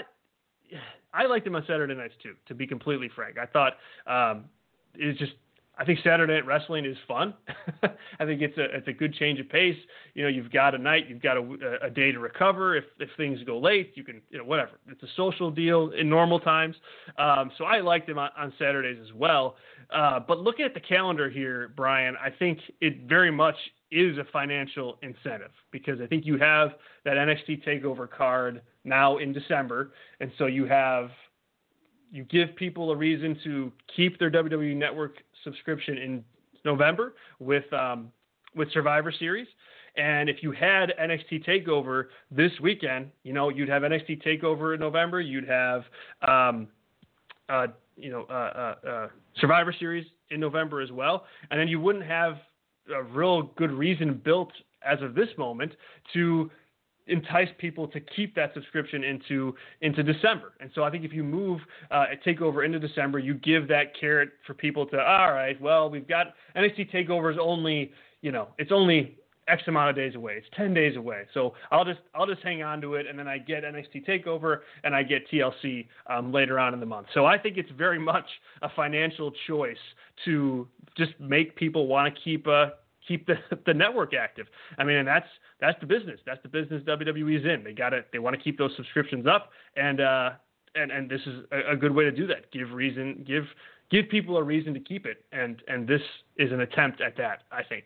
I liked them on Saturday nights too, to be completely frank. I thought um, it's just, I think Saturday Night Wrestling is fun. I think it's a it's a good change of pace. You know, you've got a night, you've got a, a day to recover. If if things go late, you can, you know, whatever. It's a social deal in normal times. Um, so I liked them on, on Saturdays as well. Uh, but looking at the calendar here, Brian, I think it very much is a financial incentive because I think you have that N X T TakeOver card now in December, and so you have you give people a reason to keep their W W E Network subscription in November with um, with Survivor Series. And if you had N X T TakeOver this weekend, you know, you'd have N X T TakeOver in November. You'd have um, uh, you know, uh, uh, uh, Survivor Series in November as well, and then you wouldn't have a real good reason built as of this moment to entice people to keep that subscription into into December. And so I think if you move uh, a TakeOver into December, you give that carrot for people to, all right, well, we've got N X T TakeOver is only, you know, it's only X amount of days away. It's ten days away. So I'll just I'll just hang on to it, and then I get N X T TakeOver and I get T L C um, later on in the month. So I think it's very much a financial choice to just make people want to keep uh, keep the, the network active. I mean, and that's that's the business. That's the business W W E's in. They got it. They want to keep those subscriptions up, and uh, and and this is a, a good way to do that. Give reason, give give people a reason to keep it, and and this is an attempt at that, I think.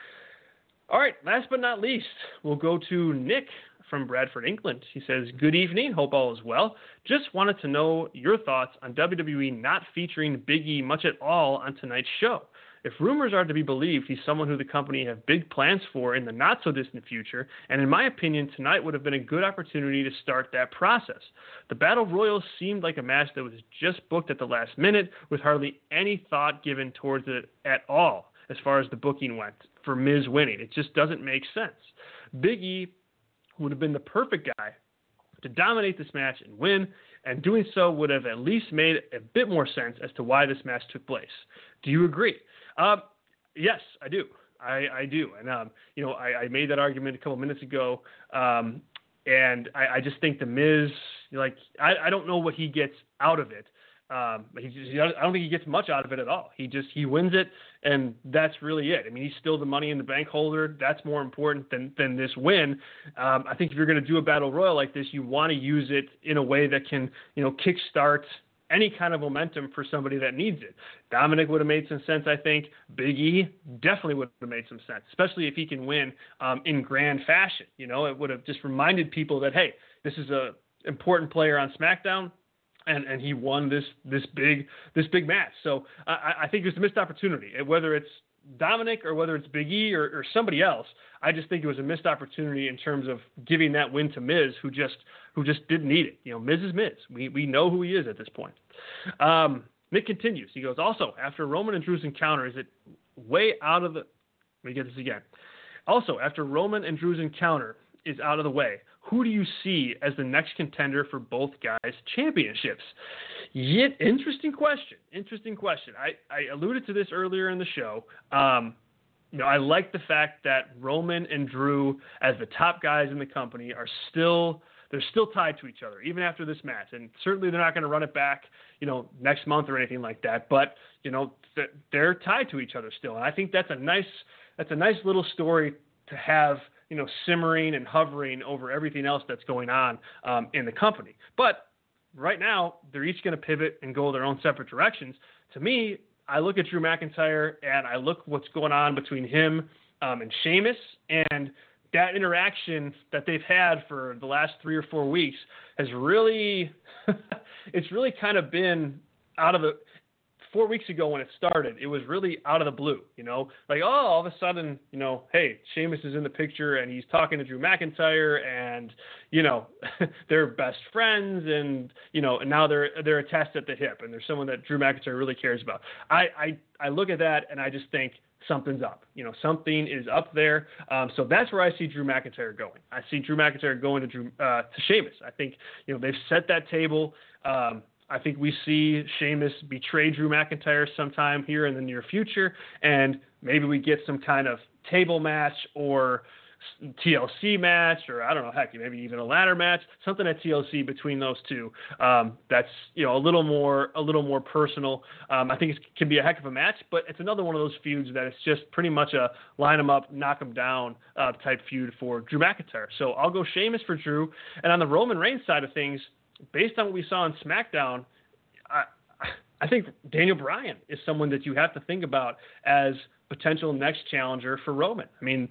All right, last but not least, we'll go to Nick from Bradford, England. He says, good evening, hope all is well. Just wanted to know your thoughts on W W E not featuring Big E much at all on tonight's show. If rumors are to be believed, he's someone who the company have big plans for in the not-so-distant future, and in my opinion, tonight would have been a good opportunity to start that process. The Battle Royal seemed like a match that was just booked at the last minute, with hardly any thought given towards it at all, as far as the booking went, for Miz winning. It just doesn't make sense. Big E would have been the perfect guy to dominate this match and win, and doing so would have at least made a bit more sense as to why this match took place. Do you agree? Um, yes, I do. I, I do. And, um, you know, I, I made that argument a couple minutes ago, um, and I, I just think the Miz, like, I, I don't know what he gets out of it. Um, but he just, I don't think he gets much out of it at all. He just, he wins it, and that's really it. I mean, he's still the Money in the Bank holder. That's more important than, than this win. Um, I think if you're going to do a Battle Royal like this, you want to use it in a way that can, you know, kickstart any kind of momentum for somebody that needs it. Dominic would have made some sense, I think. Big E definitely would have made some sense, especially if he can win um, in grand fashion. You know, it would have just reminded people that, hey, this is a important player on SmackDown. And, and he won this this big this big match. So I, I think there's a missed opportunity. Whether it's Dominic or whether it's Big E or, or somebody else, I just think it was a missed opportunity in terms of giving that win to Miz, who just who just didn't need it. You know, Miz is Miz. We we know who he is at this point. Um, Nick continues. He goes, also, after Roman and Drew's encounter, is it way out of the... Let me get this again. Also, after Roman and Drew's encounter is out of the way, who do you see as the next contender for both guys' championships? Yet, interesting question. Interesting question. I, I alluded to this earlier in the show. Um, you know, I like the fact that Roman and Drew, as the top guys in the company, are still they're still tied to each other, even after this match. And certainly they're not going to run it back, you know, next month or anything like that. But you know, they're tied to each other still, and I think that's a nice that's a nice little story to have, you know, simmering and hovering over everything else that's going on um, in the company. But right now, they're each going to pivot and go their own separate directions. To me, I look at Drew McIntyre and I look what's going on between him um, and Sheamus, and that interaction that they've had for the last three or four weeks has really, it's really kind of been out of the, Four weeks ago when it started, it was really out of the blue, you know, like, oh, all of a sudden, you know, hey, Sheamus is in the picture and he's talking to Drew McIntyre, and, you know, they're best friends, and, you know, and now they're, they're attached at the hip, and there's someone that Drew McIntyre really cares about. I, I, I look at that and I just think something's up, you know, something is up there. Um, so that's where I see Drew McIntyre going. I see Drew McIntyre going to Drew, uh, to Sheamus. I think, you know, they've set that table. Um, I think we see Sheamus betray Drew McIntyre sometime here in the near future, and maybe we get some kind of table match or T L C match, or I don't know, heck, maybe even a ladder match, something at T L C between those two. Um, that's, you know, a little more, a little more personal. Um, I think it can be a heck of a match, but it's another one of those feuds that it's just pretty much a line them up, knock them down uh, type feud for Drew McIntyre. So I'll go Sheamus for Drew, and on the Roman Reigns side of things, based on what we saw on SmackDown, I, I think Daniel Bryan is someone that you have to think about as potential next challenger for Roman. I mean,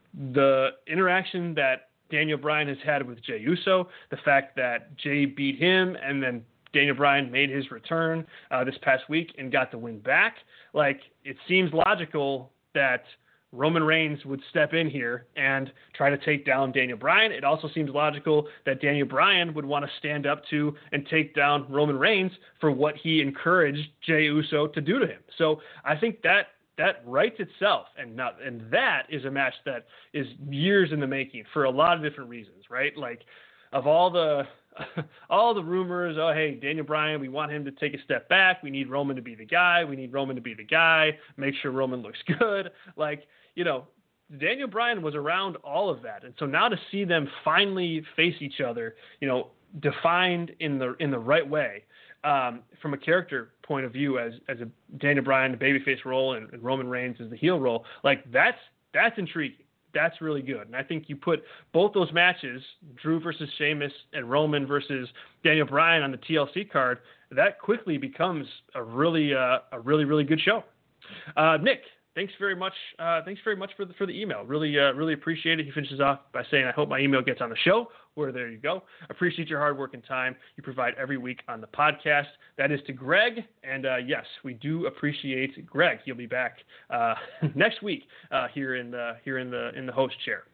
the interaction that Daniel Bryan has had with Jey Uso, the fact that Jey beat him and then Daniel Bryan made his return uh, this past week and got the win back, like, it seems logical that Roman Reigns would step in here and try to take down Daniel Bryan. It also seems logical that Daniel Bryan would want to stand up to and take down Roman Reigns for what he encouraged Jey Uso to do to him. So I think that that writes itself, and not, and that is a match that is years in the making for a lot of different reasons, right? Like, of all the all the rumors, oh, hey, Daniel Bryan, we want him to take a step back. We need Roman to be the guy. We need Roman to be the guy. Make sure Roman looks good. Like, you know, Daniel Bryan was around all of that. And so now to see them finally face each other, you know, defined in the in the right way, um, from a character point of view, as as a Daniel Bryan, the babyface role, and, and Roman Reigns as the heel role, like that's that's intriguing. That's really good. And I think you put both those matches, Drew versus Sheamus and Roman versus Daniel Bryan, on the T L C card, that quickly becomes a really, uh, a really, really good show. Uh, Nick, thanks very much. Uh, thanks very much for the, for the email. Really, uh, really appreciate it. He finishes off by saying, I hope my email gets on the show. Where there you go. Appreciate your hard work and time you provide every week on the podcast. That is to Greg. And uh, yes, we do appreciate Greg. He'll be back uh, next week uh, here in the here in the in the host chair.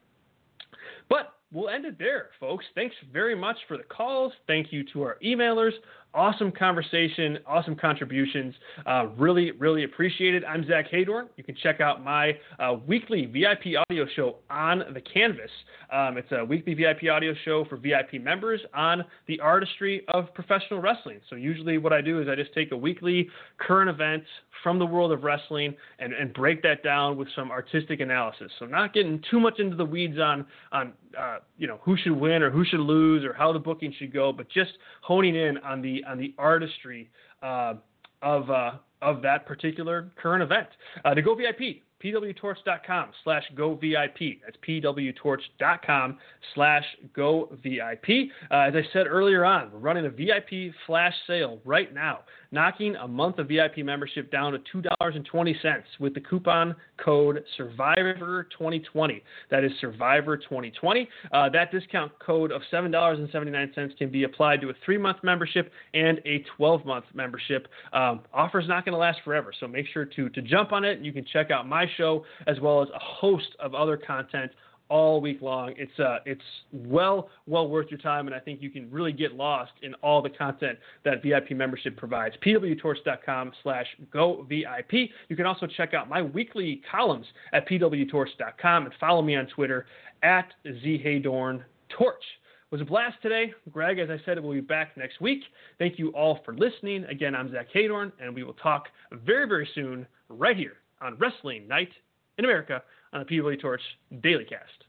But we'll end it there, folks. Thanks very much for the calls. Thank you to our emailers. Awesome conversation, awesome contributions. Uh, really, really appreciate it. I'm Zach Haydorn. You can check out my uh, weekly V I P audio show on the Canvas. Um, it's a weekly V I P audio show for V I P members on the artistry of professional wrestling. So usually what I do is I just take a weekly current event from the world of wrestling and, and break that down with some artistic analysis. So not getting too much into the weeds on, on uh, you know, who should win or who should lose or how the booking should go, but just honing in on the on the artistry uh, of uh, of that particular current event. Uh, to go V I P, pwtorch.com slash go VIP. That's pwtorch.com slash go VIP. Uh, as I said earlier on, we're running a V I P flash sale right now, knocking a month of V I P membership down to two dollars and twenty cents with the coupon code Survivor twenty twenty. That is Survivor twenty twenty. Uh, that discount code of seven dollars and seventy-nine cents can be applied to a three-month membership and a twelve-month membership. Um, offer's not going to last forever, so make sure to, to jump on it. You can check out my show as well as a host of other content all week long. It's uh, it's well well worth your time, and I think you can really get lost in all the content that V I P membership provides. pwtorch.com slash go VIP. You can also check out my weekly columns at pwtorch dot com and follow me on Twitter at zhaydorntorch. It was a blast today. Greg, as I said, we'll be back next week. Thank you all for listening. Again, I'm Zach Haydorn, and we will talk very, very soon right here on Wrestling Night in America on the P W Torch Daily Cast.